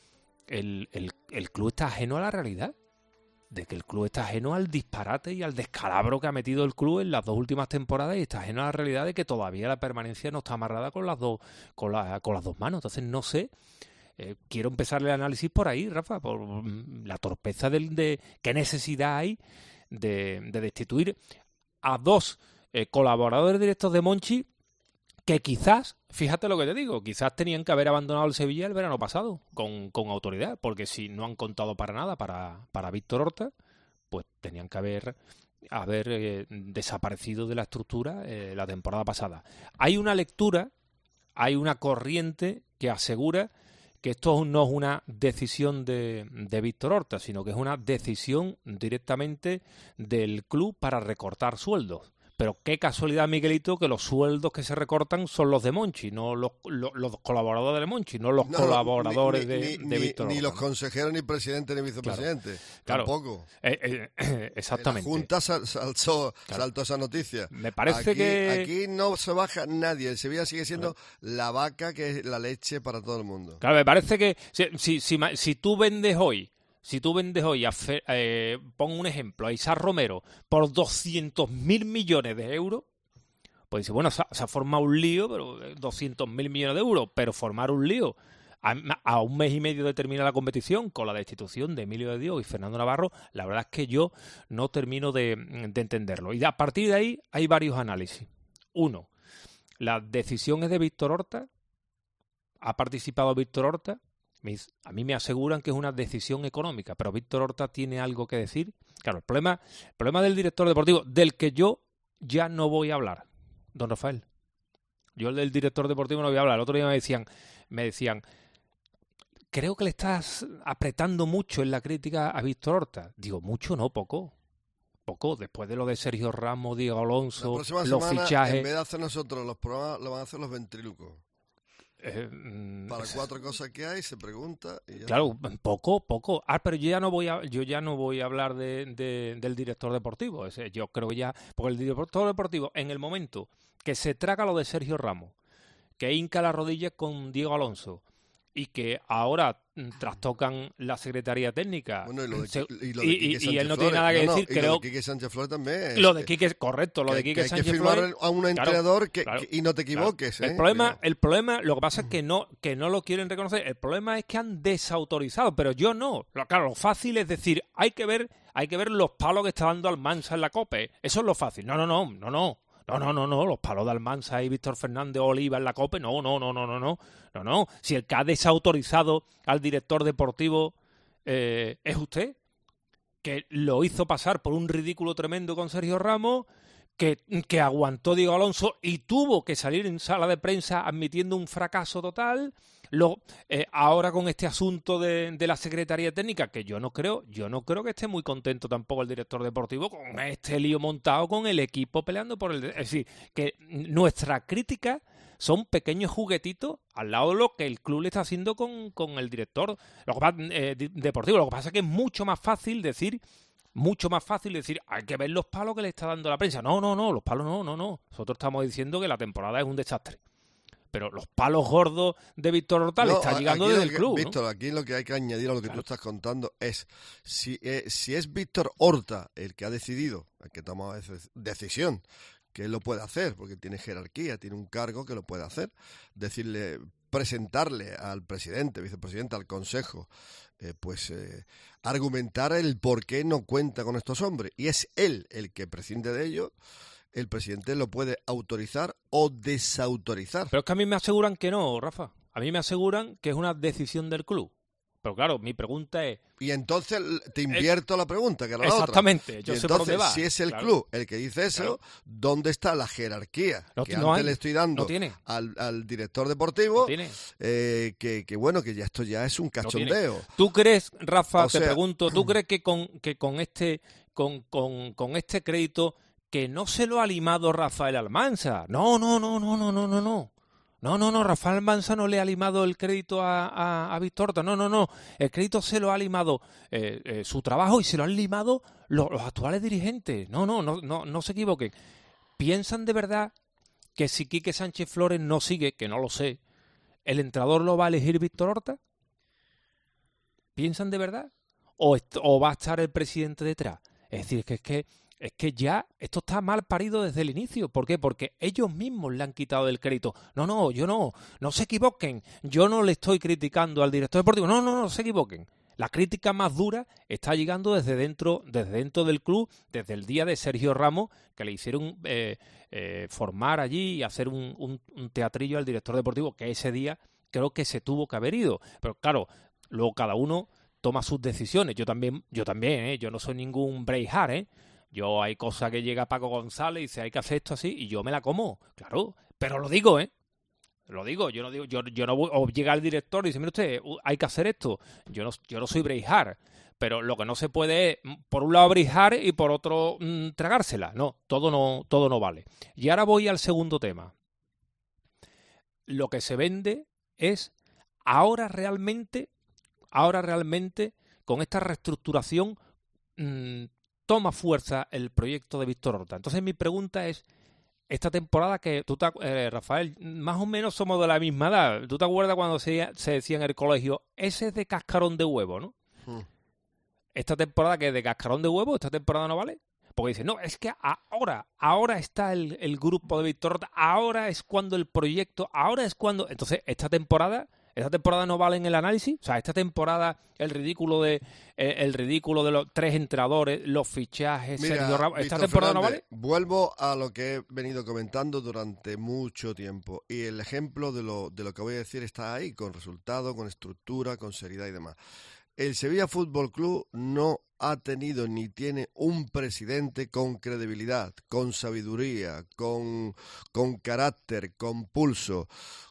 el, el, el club está ajeno a la realidad. De que el club está ajeno al disparate y al descalabro que ha metido el club en las dos últimas temporadas y está ajeno a la realidad de que todavía la permanencia no está amarrada con las dos con, la, con las dos manos. Entonces no sé, eh, quiero empezar el análisis por ahí, Rafa, por mm, la torpeza del, de qué necesidad hay de, de destituir a dos eh, colaboradores directos de Monchi que quizás, fíjate lo que te digo, quizás tenían que haber abandonado el Sevilla el verano pasado con, con autoridad, porque si no han contado para nada para, para Víctor Horta, pues tenían que haber, haber eh, desaparecido de la estructura eh, la temporada pasada. Hay una lectura, hay una corriente que asegura que esto no es una decisión de, de Víctor Horta, sino que es una decisión directamente del club para recortar sueldos. Pero qué casualidad, Miguelito, que los sueldos que se recortan son los de Monchi, no los, los, los colaboradores de Monchi, no los no, colaboradores ni, ni, de, de Víctor Horta. Ni los consejeros, ni presidente, ni vicepresidente. Claro, tampoco. Claro. Eh, eh, exactamente. La Junta sal, saltó, claro. saltó esa noticia. Me parece aquí, que... Aquí no se baja nadie. El Sevilla sigue siendo claro. la vaca que es la leche para todo el mundo. Claro, me parece que si, si, si, si tú vendes hoy Si tú vendes hoy, a Fe, eh, pongo un ejemplo, a Isaac Romero por doscientos mil millones de euros, pues dice, bueno, se ha, se ha formado un lío, pero doscientos mil millones de euros, pero formar un lío a, a un mes y medio de terminar la competición con la destitución de Emilio de Dios y Fernando Navarro, la verdad es que yo no termino de, de entenderlo. Y a partir de ahí hay varios análisis. Uno, las decisiones de Víctor Horta, ha participado Víctor Horta. A mí me aseguran que es una decisión económica, pero Víctor Horta tiene algo que decir. Claro, el problema, el problema del director deportivo, del que yo ya no voy a hablar, don Rafael. Yo el del director deportivo no voy a hablar. El otro día me decían, me decían, creo que le estás apretando mucho en la crítica a Víctor Horta. Digo, mucho no, poco. Poco, después de lo de Sergio Ramos, Diego Alonso, los semana, fichajes... En vez de hacer nosotros los programas, lo van a hacer los ventrílocos. Eh, Para cuatro cosas que hay, se pregunta y ya claro, está. poco, poco. Ah, pero yo ya no voy a, yo ya no voy a hablar de, de, del director deportivo. Ese, yo creo que ya, porque el director deportivo, en el momento que se traga lo de Sergio Ramos, que hinca las rodillas con Diego Alonso y que ahora trastocan la Secretaría Técnica. Bueno, y, lo de, se, y, lo de y, y él no Flores. tiene nada que no, decir. No, creo, lo de Quique Sánchez Flores también. Es, lo de Quique, correcto, lo que, de Quique que Sánchez hay que firmar Flores, a un entrenador claro, que, claro, que, y no te equivoques. Claro. ¿eh? El, problema, Cuidado. el problema, lo que pasa es que no, que no lo quieren reconocer. El problema es que han desautorizado, pero yo no. Claro, lo fácil es decir, hay que ver, hay que ver los palos que está dando Almansa en la COPE. Eso es lo fácil. No, no, no, no, no. No, no, no, no, los palos de Almansa y Víctor Fernández Oliva en la COPE, no, no, no, no, no, no, no, no. Si el que ha desautorizado al director deportivo eh, es usted, que lo hizo pasar por un ridículo tremendo con Sergio Ramos, que, que aguantó Diego Alonso y tuvo que salir en sala de prensa admitiendo un fracaso total. Lo, eh, ahora con este asunto de, de la Secretaría Técnica, que yo no creo, yo no creo que esté muy contento tampoco el director deportivo con este lío montado con el equipo peleando por el... Es decir, que nuestra crítica son pequeños juguetitos al lado de lo que el club le está haciendo con, con el director lo que pasa, eh, deportivo. Lo que pasa es que es mucho más fácil decir... Mucho más fácil decir, hay que ver los palos que le está dando la prensa. No, no, no, los palos no, no, no. Nosotros estamos diciendo que la temporada es un desastre. Pero los palos gordos de Víctor Horta no, le está llegando desde que, el club. Víctor, ¿no? Aquí lo que hay que añadir a lo que claro. tú estás contando es, si, eh, si es Víctor Horta el que ha decidido, el que toma esa decisión, que él lo puede hacer, porque tiene jerarquía, tiene un cargo que lo puede hacer, decirle, presentarle al presidente, vicepresidente, al consejo, eh, pues eh, argumentar el por qué no cuenta con estos hombres. Y es él el que prescinde de ellos. El presidente lo puede autorizar o desautorizar. Pero es que a mí me aseguran que no, Rafa. A mí me aseguran que es una decisión del club. Pero claro, mi pregunta es... Y entonces te invierto eh, la pregunta, que era la exactamente, otra. yo y sé entonces, por dónde va. Si es el claro. club el que dice eso, claro. ¿dónde está la jerarquía? No, que no antes hay. le estoy dando no al, al director deportivo, no eh, que, que bueno, que ya esto ya es un cachondeo. No ¿Tú crees, Rafa, o te sea, pregunto, ¿tú crees que con, que con este con, con, con este crédito que no se lo ha limado Rafael Almansa? No, no, no, no, no, no, no, no. No, no, no, Rafael Almansa no le ha limado el crédito a, a, a Víctor Horta. No, no, no. El crédito se lo ha limado eh, eh, su trabajo y se lo han limado los, los actuales dirigentes. No, no, no, no, no se equivoquen. ¿Piensan de verdad que si Quique Sánchez Flores no sigue, que no lo sé, el entrenador lo va a elegir Víctor Horta? ¿Piensan de verdad? ¿O, est- o va a estar el presidente detrás? Es decir, es que, es que es que ya esto está mal parido desde el inicio. ¿Por qué? Porque ellos mismos le han quitado el crédito. No, no, yo no, no se equivoquen. Yo no le estoy criticando al director deportivo. No, no, no se equivoquen. La crítica más dura está llegando desde dentro, desde dentro del club, desde el día de Sergio Ramos, que le hicieron eh, eh, formar allí y hacer un, un, un teatrillo al director deportivo, que ese día creo que se tuvo que haber ido. Pero claro, luego cada uno toma sus decisiones. Yo también, yo también, ¿eh? Yo no soy ningún Braveheart, ¿eh? Yo hay cosas que llega Paco González y dice hay que hacer esto así y yo me la como, claro, pero lo digo, ¿eh? Lo digo, yo no digo, yo, yo no voy, o llega el director y dice, mire usted, hay que hacer esto. Yo no, yo no soy Braveheart, pero lo que no se puede es, por un lado Braveheart y por otro mmm, tragársela. No, todo no, todo no vale. Y ahora voy al segundo tema. Lo que se vende es ahora realmente, ahora realmente con esta reestructuración mmm, toma fuerza el proyecto de Víctor Horta. Entonces mi pregunta es, esta temporada que tú, te, eh, Rafael, más o menos somos de la misma edad. ¿Tú te acuerdas cuando se, se decía en el colegio, ese es de cascarón de huevo, ¿no? Hmm. Esta temporada que es de cascarón de huevo, esta temporada no vale. Porque dicen, no, es que ahora, ahora está el, el grupo de Víctor Horta, ahora es cuando el proyecto, ahora es cuando... Entonces, esta temporada... ¿Esta temporada no vale en el análisis? O sea, esta temporada el ridículo de eh, el ridículo de los tres entrenadores, los fichajes, Mira, Sergio Ramos, ¿esta Víctor temporada Fernández, no vale? Vuelvo a lo que he venido comentando durante mucho tiempo y el ejemplo de lo, de lo que voy a decir está ahí, con resultado, con estructura, con seriedad y demás. El Sevilla Fútbol Club no ha tenido ni tiene un presidente con credibilidad, con sabiduría, con, con carácter, con pulso,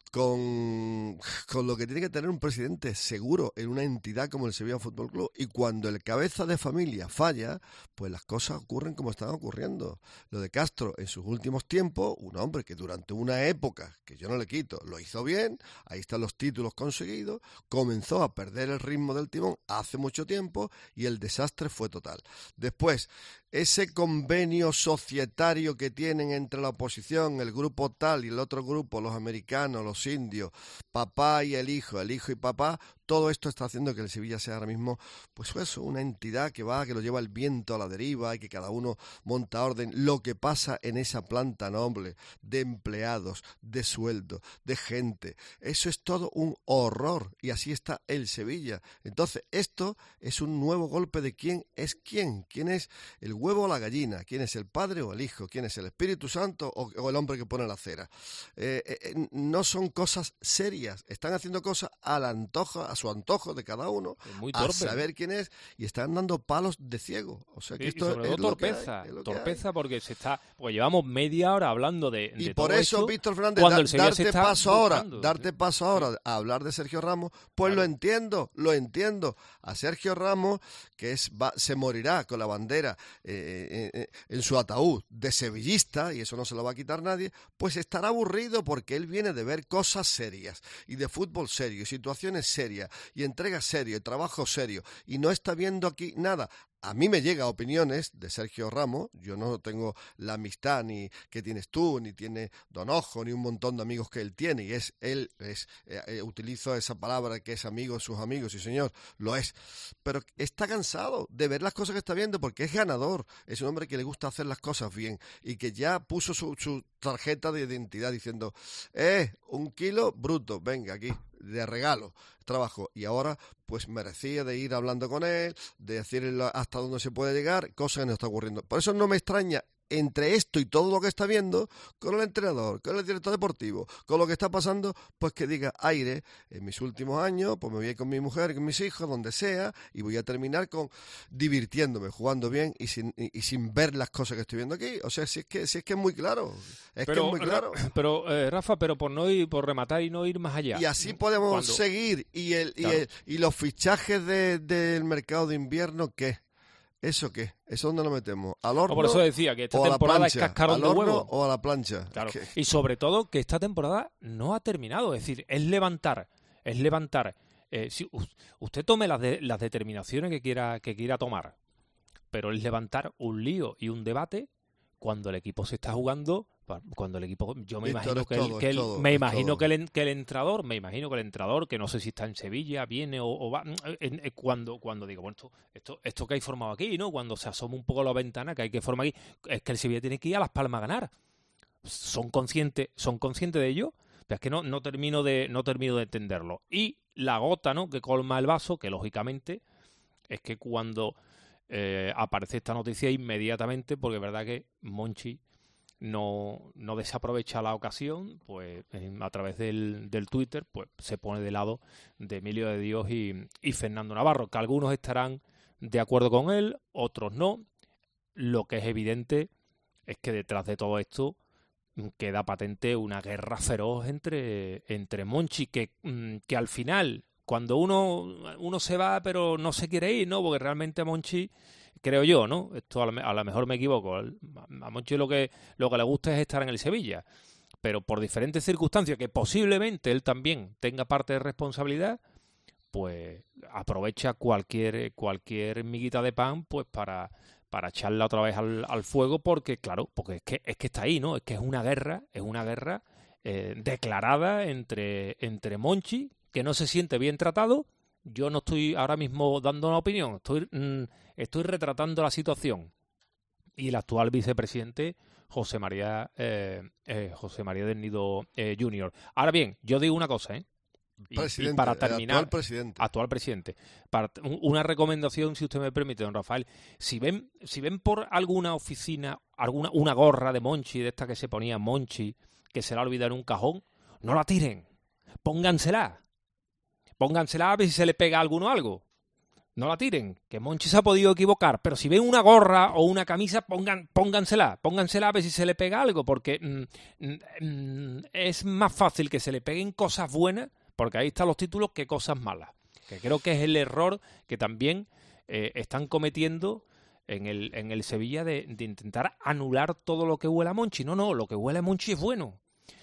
con, con lo que tiene que tener un presidente seguro en una entidad como el Sevilla Fútbol Club. Y cuando el cabeza de familia falla, pues las cosas ocurren como están ocurriendo. Lo de Castro en sus últimos tiempos, un hombre que durante una época, que yo no le quito, lo hizo bien, ahí están los títulos conseguidos, comenzó a perder el ritmo del timón hace mucho tiempo y el desastre fue total. Después, ese convenio societario que tienen entre la oposición, el grupo tal y el otro grupo, los americanos, los indios, papá y el hijo, el hijo y papá, todo esto está haciendo que el Sevilla sea ahora mismo, pues eso, una entidad que va, que lo lleva el viento a la deriva y que cada uno monta orden. Lo que pasa en esa planta noble de empleados, de sueldo, de gente, eso es todo un horror y así está el Sevilla. Entonces, esto es un nuevo golpe de quién es quién, quién es el huevo o la gallina, quién es el padre o el hijo, quién es el Espíritu Santo o, o el hombre que pone la cera. Eh, eh, no son cosas serias, están haciendo cosas al antojo, a su antojo de cada uno, muy a saber quién es, y están dando palos de ciego. O sea que y, esto y sobre es todo lo torpeza, que hay, es torpeza porque se está, porque llevamos media hora hablando de, de y por todo eso, esto, Víctor Fernández, da, darte paso ahora, darte paso ahora a hablar de Sergio Ramos, pues claro. lo entiendo, lo entiendo. A Sergio Ramos, que es va, se morirá con la bandera eh, eh, en su ataúd de sevillista, y eso no se lo va a quitar nadie, pues estará aburrido porque él viene de ver cosas serias, y de fútbol serio, y situaciones serias, y entregas serio, y trabajo serio, y no está viendo aquí nada. A mí me llega opiniones de Sergio Ramos, yo no tengo la amistad ni que tienes tú, ni tiene Donojo, ni un montón de amigos que él tiene, y es él, es eh, eh, utilizo esa palabra que es amigo de sus amigos, y señor, lo es, pero está cansado de ver las cosas que está viendo porque es ganador, es un hombre que le gusta hacer las cosas bien, y que ya puso su, su tarjeta de identidad diciendo, eh, un kilo bruto, venga aquí, de regalo, trabajo, y ahora pues merecía de ir hablando con él, de decirle hasta dónde se puede llegar, cosa que no está ocurriendo. Por eso no me extraña entre esto y todo lo que está viendo, con el entrenador, con el director deportivo, con lo que está pasando, pues que diga, aire, en mis últimos años, pues me voy a ir con mi mujer, con mis hijos, donde sea, y voy a terminar con divirtiéndome, jugando bien y sin y, y sin ver las cosas que estoy viendo aquí. O sea, si es que si es que es muy claro, es pero, que es muy claro. Pero, eh, Rafa, pero por no ir, por rematar y no ir más allá. Y así podemos Cuando... seguir. Y el, claro. y, el y los fichajes de, del mercado de invierno, ¿qué? ¿Eso qué? ¿Eso dónde lo metemos? ¿Al horno? O por eso decía que esta o temporada plancha, es cascarón ¿al de horno huevo? O a la plancha. Claro. ¿Qué? Y sobre todo que esta temporada no ha terminado. Es decir, es levantar, es levantar. Eh, si usted tome las, de, las determinaciones que quiera, que quiera tomar, pero es levantar un lío y un debate cuando el equipo se está jugando. Cuando el equipo, yo me Víctor, imagino es que, el, todo, que es el- todo, me es imagino todo. que el, que el entrenador, me imagino que el entrenador, que no sé si está en Sevilla, viene o, o va, en- en- cuando cuando digo, bueno, esto, esto esto que hay formado aquí, ¿no? Cuando se asoma un poco la ventana que hay que formar aquí, es que el Sevilla tiene que ir a Las Palmas a ganar. Son conscientes, son conscientes de ello, pero es que no no termino de no termino de entenderlo. Y la gota, ¿no?, que colma el vaso, que lógicamente es que cuando eh, aparece esta noticia inmediatamente, porque es verdad que Monchi no, no desaprovecha la ocasión, pues en- a través del, del Twitter, pues se pone de lado de Emilio de Dios y, y Fernando Navarro, que algunos estarán de acuerdo con él, otros no. Lo que es evidente es que detrás de todo esto mm, queda patente una guerra feroz entre, entre Monchi, que, mm, que al final, cuando uno, uno se va pero no se quiere ir, ¿no? Porque realmente Monchi, creo yo, ¿no? Esto a lo, me- a lo mejor me equivoco. el- A Monchi lo que, lo que le gusta es estar en el Sevilla. Pero por diferentes circunstancias, que posiblemente él también tenga parte de responsabilidad, pues aprovecha cualquier, cualquier miguita de pan pues para, para echarla otra vez al, al fuego, porque claro, porque es que, es que está ahí, ¿no? Es que es una guerra, es una guerra eh, declarada entre, entre Monchi, que no se siente bien tratado. Yo no estoy ahora mismo dando una opinión, estoy, mm, estoy retratando la situación. Y el actual vicepresidente, José María eh, eh, José María del Nido eh, junior Ahora bien, yo digo una cosa, ¿eh? Y, y Presidente, para el terminar, actual presidente. actual presidente. Para, un- una recomendación, si usted me permite, don Rafael. Si ven, si ven por alguna oficina, alguna una gorra de Monchi, de esta que se ponía Monchi, que se la ha olvidado en un cajón, no la tiren. Póngansela. Póngansela a ver si se le pega a alguno algo. No la tiren, que Monchi se ha podido equivocar, pero si ven una gorra o una camisa, pongan, póngansela, póngansela a ver si se le pega algo, porque mm, mm, mm, es más fácil que se le peguen cosas buenas, porque ahí están los títulos, que cosas malas. Que creo que es el error que también eh, están cometiendo en el, en el Sevilla de, de intentar anular todo lo que huele a Monchi. No, no, lo que huele a Monchi es bueno.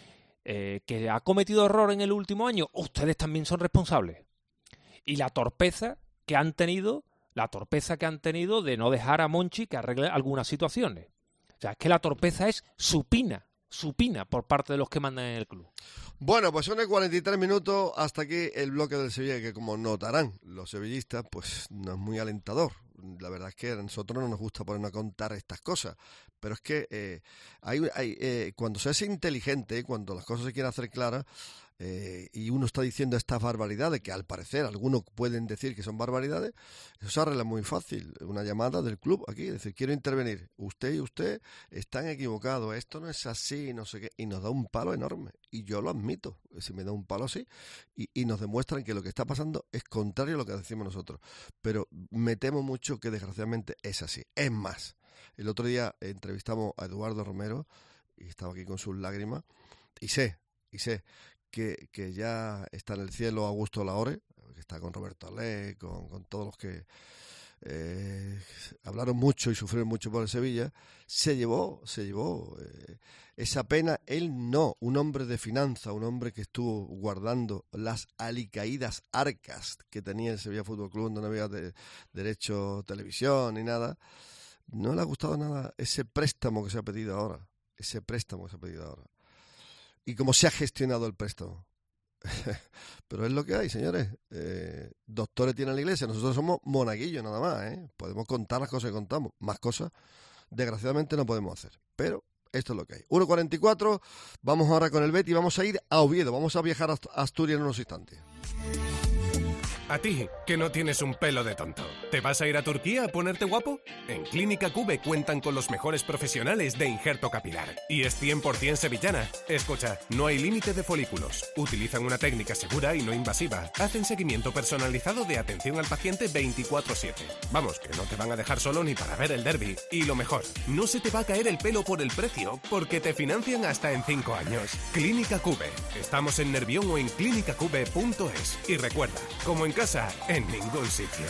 Eh, que ha cometido error en el último año, ustedes también son responsables. Y la torpeza que han tenido, la torpeza que han tenido de no dejar a Monchi que arregle algunas situaciones. O sea, es que la torpeza es supina, supina por parte de los que mandan en el club. Bueno, pues son de cuarenta y tres minutos hasta aquí el bloque del Sevilla, que como notarán los sevillistas, pues no es muy alentador. La verdad es que a nosotros no nos gusta ponernos a contar estas cosas, pero es que eh, hay, hay, eh, cuando se es inteligente, cuando las cosas se quieren hacer claras, eh, y uno está diciendo estas barbaridades, que al parecer algunos pueden decir que son barbaridades, eso se arregla muy fácil. Una llamada del club aquí, es decir, quiero intervenir, usted y usted están equivocados, esto no es así, no sé qué, y nos da un palo enorme, y yo lo admito, si me da un palo así, y, y nos demuestran que lo que está pasando es contrario a lo que decimos nosotros, pero me temo mucho que desgraciadamente es así. Es más, el otro día entrevistamos a Eduardo Romero, y estaba aquí con sus lágrimas, y sé, y sé, que, que ya está en el cielo Augusto Lahore, que está con Roberto Alé, con, con todos los que eh, hablaron mucho y sufrieron mucho por el Sevilla. Se llevó, se llevó eh, esa pena. Él no, un hombre de finanza, un hombre que estuvo guardando las alicaídas arcas que tenía el Sevilla Fútbol Club, donde no había de, derecho televisión ni nada. No le ha gustado nada ese préstamo que se ha pedido ahora, ese préstamo que se ha pedido ahora. Y cómo se ha gestionado el préstamo. Pero es lo que hay, señores. Eh, doctores tiene la iglesia, nosotros somos monaguillos nada más, ¿eh? Podemos contar las cosas que contamos. Más cosas, desgraciadamente, no podemos hacer. Pero esto es lo que hay. uno cuarenta y cuatro, vamos ahora con el Betis, vamos a ir a Oviedo, vamos a viajar a Asturias en unos instantes. A ti, que no tienes un pelo de tonto. ¿Te vas a ir a Turquía a ponerte guapo? En Clínica Cube cuentan con los mejores profesionales de injerto capilar. Y es cien por ciento sevillana. Escucha, no hay límite de folículos. Utilizan una técnica segura y no invasiva. Hacen seguimiento personalizado de atención al paciente veinticuatro siete. Vamos, que no te van a dejar solo ni para ver el derbi. Y lo mejor, no se te va a caer el pelo por el precio, porque te financian hasta en cinco años. Clínica Cube. Estamos en Nervión o en clínica cube punto es. Y recuerda, como en casa, en ningún sitio.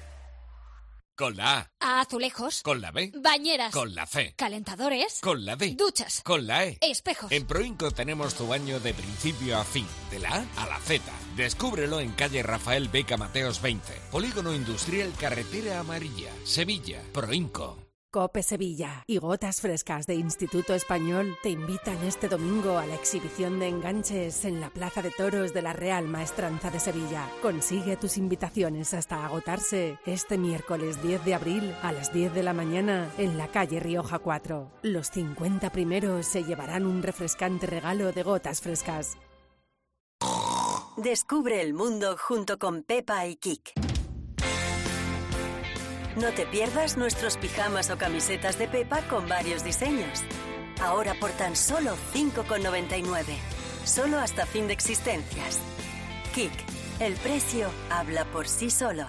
Con la A. A azulejos. Con la B. Bañeras. Con la C. Calentadores. Con la D. Duchas. Con la E. Espejos. En Proinco tenemos tu baño de principio a fin, de la A a la Z. Descúbrelo en calle Rafael Beca Mateos veinte. Polígono Industrial Carretera Amarilla, Sevilla. Proinco. Cope Sevilla y Gotas Frescas de Instituto Español te invitan este domingo a la exhibición de enganches en la Plaza de Toros de la Real Maestranza de Sevilla. Consigue tus invitaciones hasta agotarse este miércoles diez de abril a las diez de la mañana en la calle Rioja cuatro. Los cincuenta primeros se llevarán un refrescante regalo de Gotas Frescas. Descubre el mundo junto con Pepa y Kik. No te pierdas nuestros pijamas o camisetas de Pepa con varios diseños. Ahora por tan solo cinco con noventa y nueve. Solo hasta fin de existencias. Kik, el precio habla por sí solo.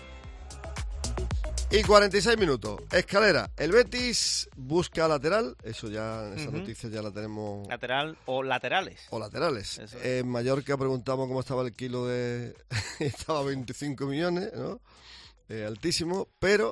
Y cuarenta y seis minutos. Escalera. El Betis busca lateral. Eso ya, esa uh-huh. noticia ya la tenemos. Lateral o laterales. O laterales. En Mallorca preguntamos cómo estaba el kilo de... estaba a veinticinco millones, ¿no? Eh, altísimo, pero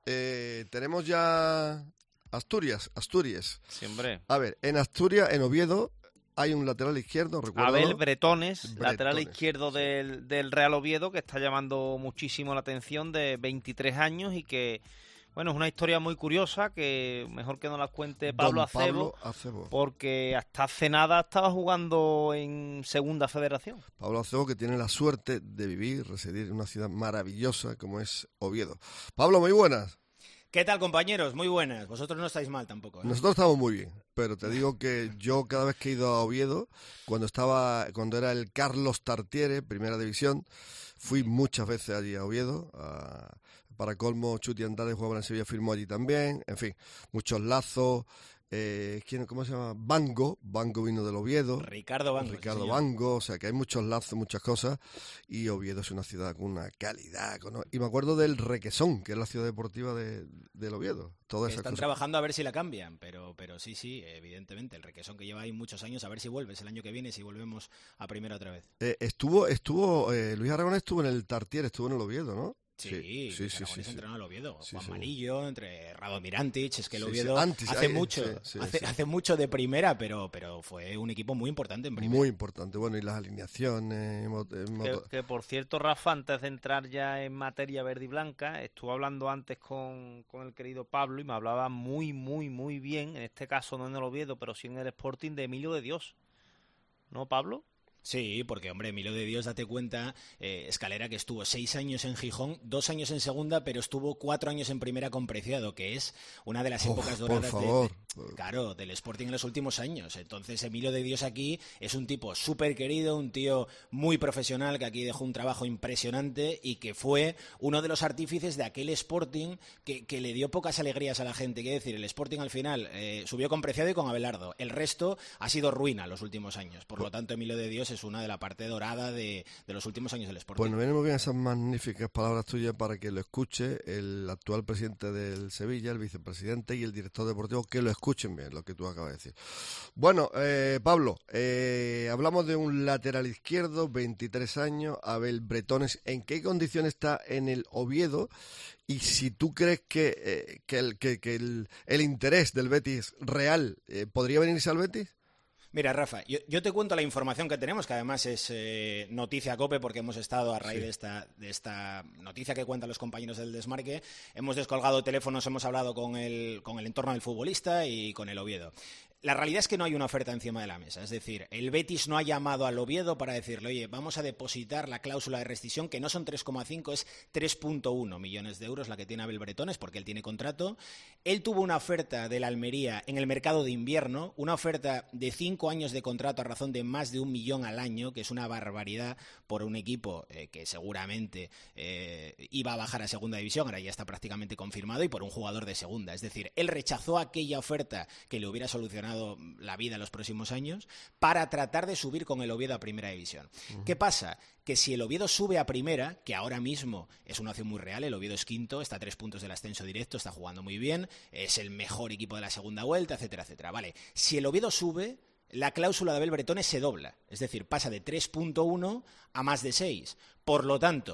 eh, tenemos ya Asturias, Asturias. Siempre. A ver, en Asturias, en Oviedo, hay un lateral izquierdo, recuerdo. Abel Bretones, Bretones, lateral izquierdo sí. del, del Real Oviedo, que está llamando muchísimo la atención, de veintitrés años y que, bueno, es una historia muy curiosa que mejor que nos la cuente Pablo Acebo, Pablo Acebo, porque hasta hace nada estaba jugando en Segunda Federación. Pablo Acebo, que tiene la suerte de vivir, residir en una ciudad maravillosa como es Oviedo. Pablo, muy buenas. ¿Qué tal, compañeros? Muy buenas. Vosotros no estáis mal tampoco, ¿eh? Nosotros estamos muy bien, pero te digo que yo cada vez que he ido a Oviedo, cuando estaba, cuando era el Carlos Tartiere, Primera División, fui muchas veces allí a Oviedo, a... Para colmo, Chuti Andrade jugaba en Sevilla, firmó allí también. En fin, muchos lazos. Eh, ¿quién, ¿Cómo se llama? Bango. Bango vino del Oviedo. Ricardo Bango. Ricardo sí, Bango. O sea, que hay muchos lazos, muchas cosas. Y Oviedo es una ciudad con una calidad. Con... Y me acuerdo del Requesón, que es la ciudad deportiva de, del Oviedo. Todas esas Están cosas. trabajando a ver si la cambian, pero, pero sí, sí, evidentemente. El Requesón que lleva ahí muchos años, a ver si vuelves el año que viene, si volvemos a primera otra vez. Eh, estuvo, estuvo eh, Luis Aragón estuvo en el Tartiere, estuvo en el Oviedo, ¿no? Sí, sí, sí, sí, sí, sí. Entrenó al Oviedo. Sí, Juan sí. Manillo, entre Radomir Antic, es que el Sí, Oviedo sí. Antes, hace ahí, mucho, sí, sí, hace, sí. hace mucho de primera, pero, pero fue un equipo muy importante en primera. Muy importante, bueno, y las alineaciones. Moto, moto... Que, que por cierto, Rafa, antes de entrar ya en materia verde y blanca, estuve hablando antes con, con el querido Pablo y me hablaba muy, muy, muy bien, en este caso no en el Oviedo, pero sí en el Sporting, de Emilio de Dios. ¿No, Pablo? Sí, porque, hombre, Emilio de Dios, date cuenta, eh, Escalera, que estuvo seis años en Gijón, dos años en segunda, pero estuvo cuatro años en primera con Preciado, que es una de las oh, épocas doradas por favor. De, de, claro, del Sporting en los últimos años. Entonces, Emilio de Dios aquí es un tipo súper querido, un tío muy profesional, que aquí dejó un trabajo impresionante y que fue uno de los artífices de aquel Sporting que, que le dio pocas alegrías a la gente. Quiero decir, el Sporting al final eh, subió con Preciado y con Abelardo. El resto ha sido ruina los últimos años. Por lo tanto, Emilio de Dios es una de la parte dorada de, de los últimos años del Sporting. Pues nos vienen muy bien esas magníficas palabras tuyas para que lo escuche el actual presidente del Sevilla, el vicepresidente y el director deportivo, que lo escuchen bien lo que tú acabas de decir. Bueno, eh, Pablo, eh, hablamos de un lateral izquierdo, veintitrés años, Abel Bretones. ¿En qué condición está en el Oviedo? Y si tú crees que, eh, que, el, que, que el, el interés del Betis real eh, podría venirse al Betis. Mira, Rafa, yo, yo te cuento la información que tenemos, que además es eh, noticia COPE, porque hemos estado a raíz sí. de, esta, de esta noticia que cuentan los compañeros del Desmarque. Hemos descolgado teléfonos, hemos hablado con el, con el entorno del futbolista y con el Oviedo. La realidad es que no hay una oferta encima de la mesa. Es decir, el Betis no ha llamado al Oviedo para decirle, oye, vamos a depositar la cláusula de rescisión, que no son tres coma cinco, es tres punto uno millones de euros la que tiene Abel Bretones, porque él tiene contrato. Él tuvo una oferta de la Almería en el mercado de invierno, una oferta de cinco años de contrato a razón de más de un millón al año, que es una barbaridad por un equipo eh, que seguramente eh, iba a bajar a segunda división, ahora ya está prácticamente confirmado, y por un jugador de segunda. Es decir, él rechazó aquella oferta que le hubiera solucionado la vida en los próximos años para tratar de subir con el Oviedo a primera división. Uh-huh. ¿Qué pasa? Que si el Oviedo sube a primera, que ahora mismo es una opción muy real, el Oviedo es quinto, está a tres puntos del ascenso directo, está jugando muy bien, es el mejor equipo de la segunda vuelta, etcétera, etcétera. Vale, si el Oviedo sube, la cláusula de Abel Bretones se dobla, es decir, pasa de tres punto uno a más de seis. Por lo tanto,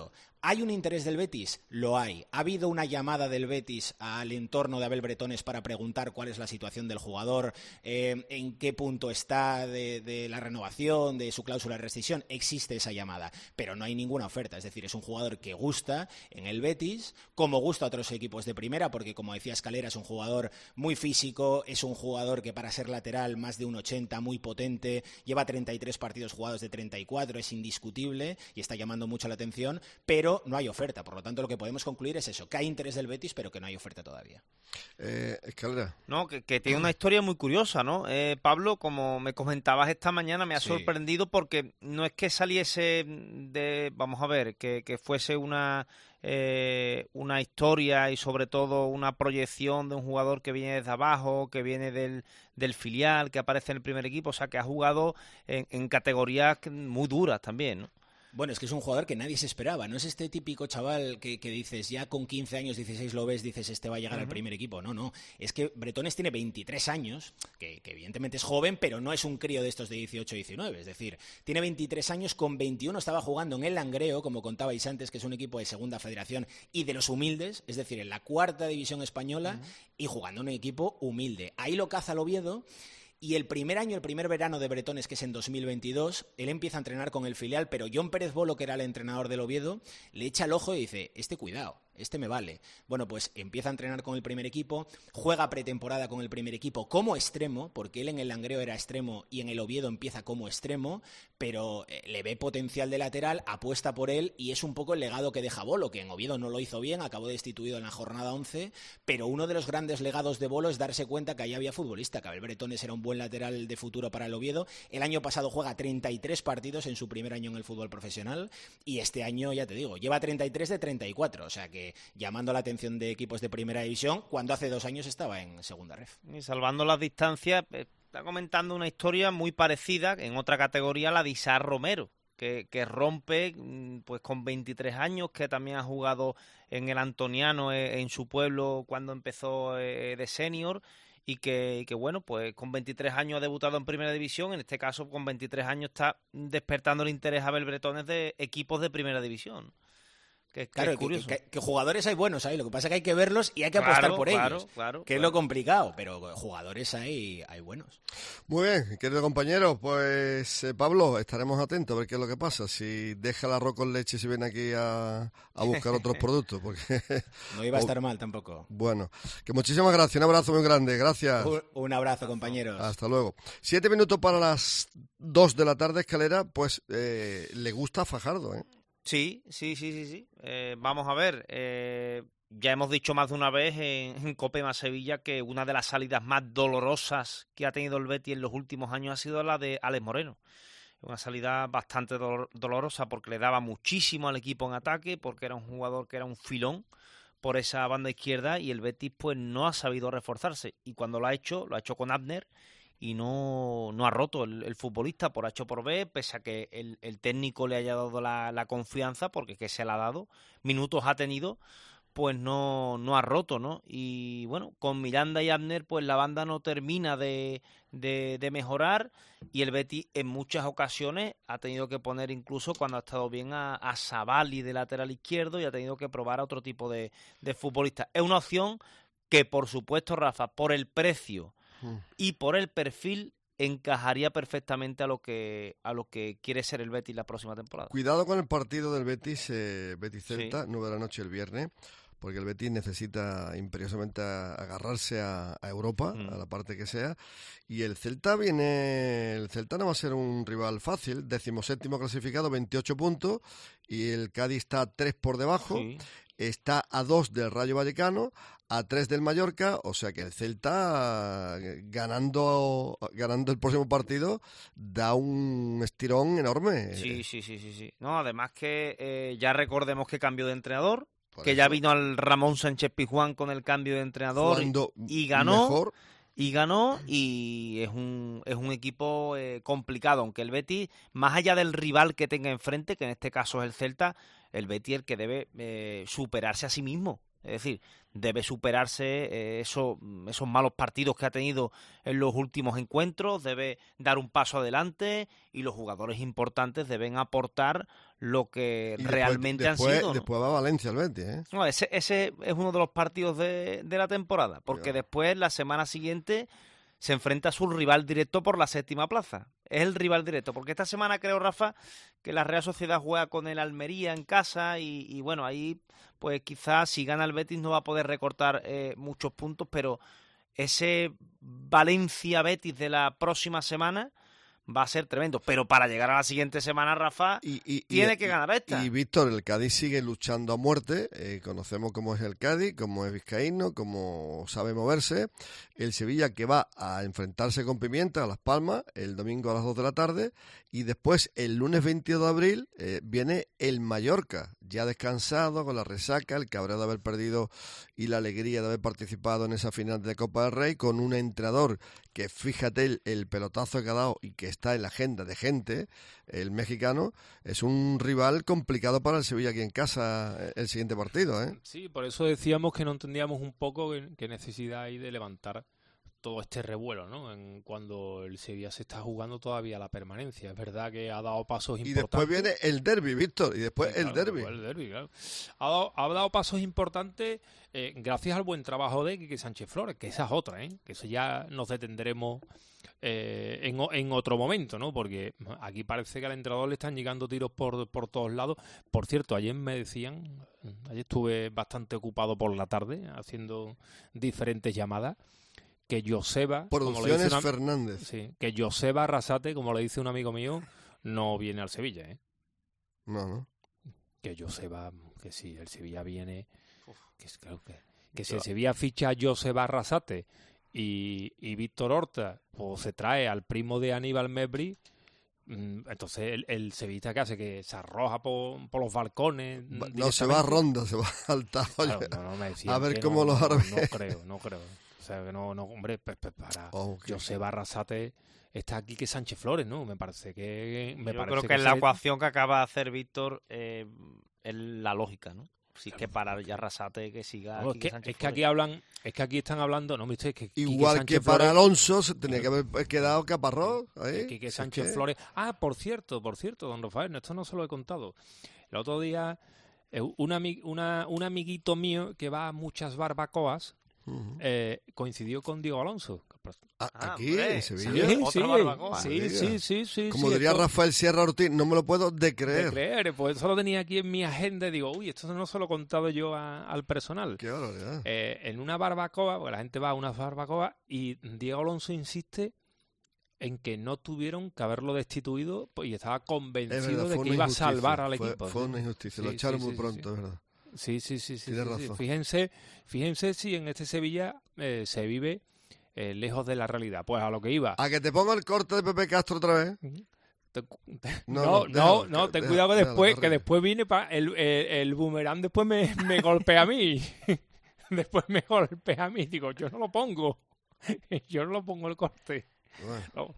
¿Hay un interés del Betis? Lo hay. ¿Ha habido una llamada del Betis al entorno de Abel Bretones para preguntar cuál es la situación del jugador, eh, en qué punto está de, de la renovación, de su cláusula de rescisión? Existe esa llamada, pero no hay ninguna oferta. Es decir, es un jugador que gusta en el Betis, como gusta a otros equipos de primera, porque como decía Escalera, es un jugador muy físico, es un jugador que para ser lateral más de un ochenta, muy potente, lleva treinta y tres partidos jugados de treinta y cuatro, es indiscutible y está llamando mucho la atención, pero no hay oferta. Por lo tanto, lo que podemos concluir es eso, que hay interés del Betis, pero que no hay oferta todavía. Eh, Escalera. No, que, que tiene una historia muy curiosa, ¿no? Eh, Pablo, como me comentabas esta mañana, me ha Sí. sorprendido porque no es que saliese de, vamos a ver, que, que fuese una... Eh, una historia y sobre todo una proyección de un jugador que viene desde abajo, que viene del, del filial, que aparece en el primer equipo, o sea que ha jugado en, en categorías muy duras también, ¿no? Bueno, es que es un jugador que nadie se esperaba. No es este típico chaval que, que dices, ya con quince años, dieciséis lo ves, dices, este va a llegar al Ujú. primer equipo. No, no. Es que Bretones tiene veintitrés años, que, que evidentemente es joven, pero no es un crío de estos de dieciocho, diecinueve. Es decir, tiene veintitrés años, con veintiuno estaba jugando en el Langreo, como contabais antes, que es un equipo de segunda federación y de los humildes, es decir, en la cuarta división española, y jugando en un equipo humilde. Ahí lo caza el Oviedo. Y el primer año, el primer verano de Bretones, que es en dos mil veintidós, él empieza a entrenar con el filial, pero John Pérez Bolo, que era el entrenador del Oviedo, le echa el ojo y dice, este cuidado, este me vale. Bueno, pues empieza a entrenar con el primer equipo, juega pretemporada con el primer equipo como extremo, porque él en el Langreo era extremo y en el Oviedo empieza como extremo, pero eh, le ve potencial de lateral, apuesta por él y es un poco el legado que deja Bolo, que en Oviedo no lo hizo bien, acabó destituido en la jornada once, pero uno de los grandes legados de Bolo es darse cuenta que ahí había futbolista, que Abel Bretones era un buen lateral de futuro para el Oviedo. El año pasado juega treinta y tres partidos en su primer año en el fútbol profesional y este año, ya te digo, lleva treinta y tres de treinta y cuatro, o sea que llamando la atención de equipos de primera división cuando hace dos años estaba en segunda ref. Y salvando las distancias, está comentando una historia muy parecida en otra categoría, la de Isaac Romero, que, que rompe pues con veintitrés años, que también ha jugado en el Antoniano, eh, en su pueblo cuando empezó eh, de senior, y que, y que bueno, pues con veintitrés años ha debutado en primera división. En este caso, con veintitrés años está despertando el interés a Abel Bretones de equipos de primera división. Que, que claro, es curioso. que, que, que jugadores hay buenos ahí, lo que pasa es que hay que verlos y hay que Claro, apostar por claro, ellos, claro, que claro. es lo complicado, pero jugadores hay, hay buenos. Muy bien, querido compañero, pues eh, Pablo, estaremos atentos a ver qué es lo que pasa. Si deja el arroz con leche y se viene aquí a, a buscar otros productos, porque... No iba a estar mal tampoco. Bueno, que muchísimas gracias, un abrazo muy grande, gracias. Un, un abrazo, compañeros. Hasta luego. Siete minutos para las dos de la tarde, Escalera, pues eh, le gusta a Fajardo, ¿eh? Sí, sí, sí, sí, sí. Eh, vamos a ver, eh, ya hemos dicho más de una vez en, en Cope más Sevilla que una de las salidas más dolorosas que ha tenido el Betis en los últimos años ha sido la de Alex Moreno. Una salida bastante dolor, dolorosa porque le daba muchísimo al equipo en ataque, porque era un jugador que era un filón por esa banda izquierda y el Betis pues no ha sabido reforzarse. Y cuando lo ha hecho, lo ha hecho con Abner y no, no ha roto el, el futbolista por H o por B, pese a que el, el técnico le haya dado la, la confianza, porque que se la ha dado, minutos ha tenido, pues no, no ha roto, ¿no? Y bueno, con Miranda y Abner, pues la banda no termina de, de, de mejorar y el Betis en muchas ocasiones ha tenido que poner incluso cuando ha estado bien a, a Savali de lateral izquierdo y ha tenido que probar a otro tipo de, de futbolistas. Es una opción que, por supuesto, Rafa, por el precio y por el perfil encajaría perfectamente a lo que a lo que quiere ser el Betis la próxima temporada. Cuidado con el partido del Betis, eh, Betis-Celta, Sí. nueve de la noche el viernes, porque el Betis necesita imperiosamente a- agarrarse a, a Europa, Mm. a la parte que sea, y el Celta viene, el Celta no va a ser un rival fácil, decimoséptimo clasificado, veintiocho puntos, y el Cádiz está a tres por debajo, Sí. está a dos del Rayo Vallecano, a tres del Mallorca, o sea que el Celta eh, ganando ganando el próximo partido da un estirón enorme. Sí, sí, sí, sí, sí. No, además que eh, ya recordemos que cambió de entrenador, Por que eso. ya vino al Ramón Sánchez Pizjuán con el cambio de entrenador y, Jugando y ganó. mejor. Y ganó y es un, es un equipo eh, complicado, aunque el Betis, más allá del rival que tenga enfrente, que en este caso es el Celta, el Betis es el que debe eh, superarse a sí mismo. Es decir, debe superarse eh, eso, esos malos partidos que ha tenido en los últimos encuentros, debe dar un paso adelante y los jugadores importantes deben aportar lo que Y realmente después, han sido. ¿no? Después va Valencia el Betis, ¿eh? No, ese, ese es uno de los partidos de, de la temporada, porque Claro. después, la semana siguiente, se enfrenta a su rival directo por la séptima plaza. Es el rival directo, porque esta semana creo, Rafa, que la Real Sociedad juega con el Almería en casa y, y bueno, ahí pues quizás si gana el Betis no va a poder recortar eh, muchos puntos, pero ese Valencia-Betis de la próxima semana va a ser tremendo. Pero para llegar a la siguiente semana, Rafa, y, tiene y, que ganar esta. Y Víctor, el Cádiz sigue luchando a muerte. Eh, conocemos cómo es el Cádiz, cómo es vizcaíno, cómo sabe moverse. El Sevilla que va a enfrentarse con Pimienta a Las Palmas el domingo a las dos de la tarde. Y después, el lunes veintidós de abril, eh, viene el Mallorca, ya descansado, con la resaca, el cabreo de haber perdido y la alegría de haber participado en esa final de Copa del Rey, con un entrenador que, fíjate el, el pelotazo que ha dado y que está en la agenda de gente, el mexicano. Es un rival complicado para el Sevilla aquí en casa el siguiente partido, ¿eh? Sí, por eso decíamos que no entendíamos un poco qué necesidad hay de levantar todo este revuelo, ¿no? En cuando el Sevilla se está jugando todavía la permanencia. Es verdad que ha dado pasos Y importantes. después viene el derbi, Víctor, y después Sí, el claro, derbi. después el derbi, claro. Ha dado, ha dado pasos importantes eh, gracias al buen trabajo de Quique Sánchez Flores, que esa es otra, ¿eh? Que eso ya nos detendremos eh, en, en otro momento, ¿no? Porque aquí parece que al entrenador le están llegando tiros por, por todos lados. Por cierto, ayer me decían, ayer estuve bastante ocupado por la tarde haciendo diferentes llamadas, que Joseba, Producciones una, Fernández. Sí, que Joseba Arrasate, como le dice un amigo mío, no viene al Sevilla, ¿eh? No, no. Que Joseba, que si el Sevilla viene, que es claro que, que si el Sevilla ficha a Joseba Arrasate y, y Víctor Horta, pues se trae al primo de Aníbal Mebri, entonces el, el Sevilla que hace que se arroja por, por los balcones. No, se va a ronda, se va al Tajo. Claro, no, no, me a ver cómo no, los no, árabes. No creo, no creo. O sea, que no, no, hombre, pues, pues para oh, okay. Joseba Arrasate está aquí que Sánchez Flores, ¿no? Me parece que... Me Yo parece creo que, que en la se... ecuación que acaba de hacer Víctor eh, es la lógica, ¿no? Si es que para ya Arrasate que siga... No, es, que, es que aquí hablan, es que aquí están hablando, no, ¿viste? Es que Igual que para Flores, Alonso se tenía que haber quedado Caparrós. ¿eh? Quique Sánchez es que... Flores... Ah, por cierto, por cierto, don Rafael, esto no se lo he contado. El otro día, un, amig, una, un amiguito mío que va a muchas barbacoas, Uh-huh. Eh, coincidió con Diego Alonso. Ah, ¿aquí? ¿En Sevilla? Sí, sí, sí, sí, sí, sí. Como sí, diría esto, Rafael Sierra Ortiz, no me lo puedo de creer. De creer, pues eso lo tenía aquí en mi agenda y digo, uy, esto no se lo he contado yo a, al personal. Qué barbaridad. Eh, en una barbacoa, porque la gente va a unas barbacoas y Diego Alonso insiste en que no tuvieron que haberlo destituido pues, y estaba convencido verdad, de que iba a salvar al fue, equipo. Fue una injusticia, sí, lo echaron sí, muy sí, pronto, sí. es verdad. Sí, sí, sí, sí, Tienes sí, razón. sí. Fíjense, fíjense si en este Sevilla eh, se vive eh, lejos de la realidad. Pues a lo que iba. A que te ponga el corte de Pepe Castro otra vez. Te, te, no, no, no, no, déjalo, no, ten déjalo, cuidado que déjalo, después, déjalo. que después viene pa, el, el, el boomerang después me, me golpea a mí. Después me golpea a mí. Digo, yo no lo pongo. Yo no lo pongo el corte. Bueno. No.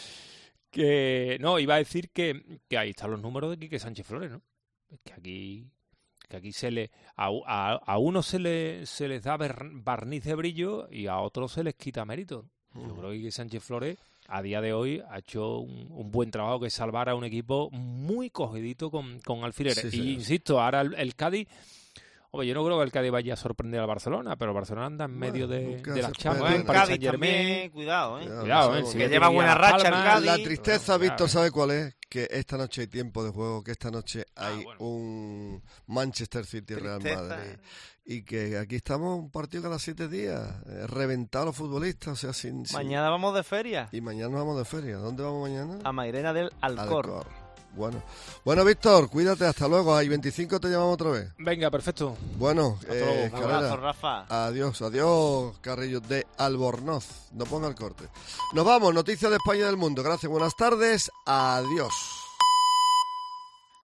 Que no, iba a decir que, que ahí están los números de Quique Sánchez Flores, ¿no? Que aquí que aquí se le a, a, a uno se le se les da barniz de brillo y a otros se les quita mérito. Uh-huh. Yo creo que Sánchez Flores a día de hoy ha hecho un, un buen trabajo, que es salvar a un equipo muy cogidito con, con alfileres. Sí, sí, y sí. Insisto, ahora el, el Cádiz, hombre, yo no creo que el Cádiz vaya a sorprender al Barcelona, pero el Barcelona anda en medio bueno, de, de las chamas. El Cádiz también, cuidado, ¿eh? Cuidado, cuidado ¿eh? Si que lleva buena racha el Cádiz. La tristeza, bueno, Víctor, ¿sabe cuál es? Que esta noche hay tiempo de juego, que esta noche hay ah, bueno. un Manchester City Real Madrid. Y que aquí estamos un partido cada siete días, eh, reventado los futbolistas, o sea, sin, sin... Mañana vamos de feria. Y mañana nos vamos de feria. ¿Dónde vamos mañana? A Mairena del Alcor. Alcor. Bueno, bueno, Víctor, cuídate, hasta luego. A I veinticinco te llamamos otra vez. Venga, perfecto. Bueno, eh, un abrazo, Rafa. Adiós, adiós, Carrillo de Albornoz. No ponga el corte. Nos vamos, noticias de España y del mundo. Gracias, buenas tardes, adiós.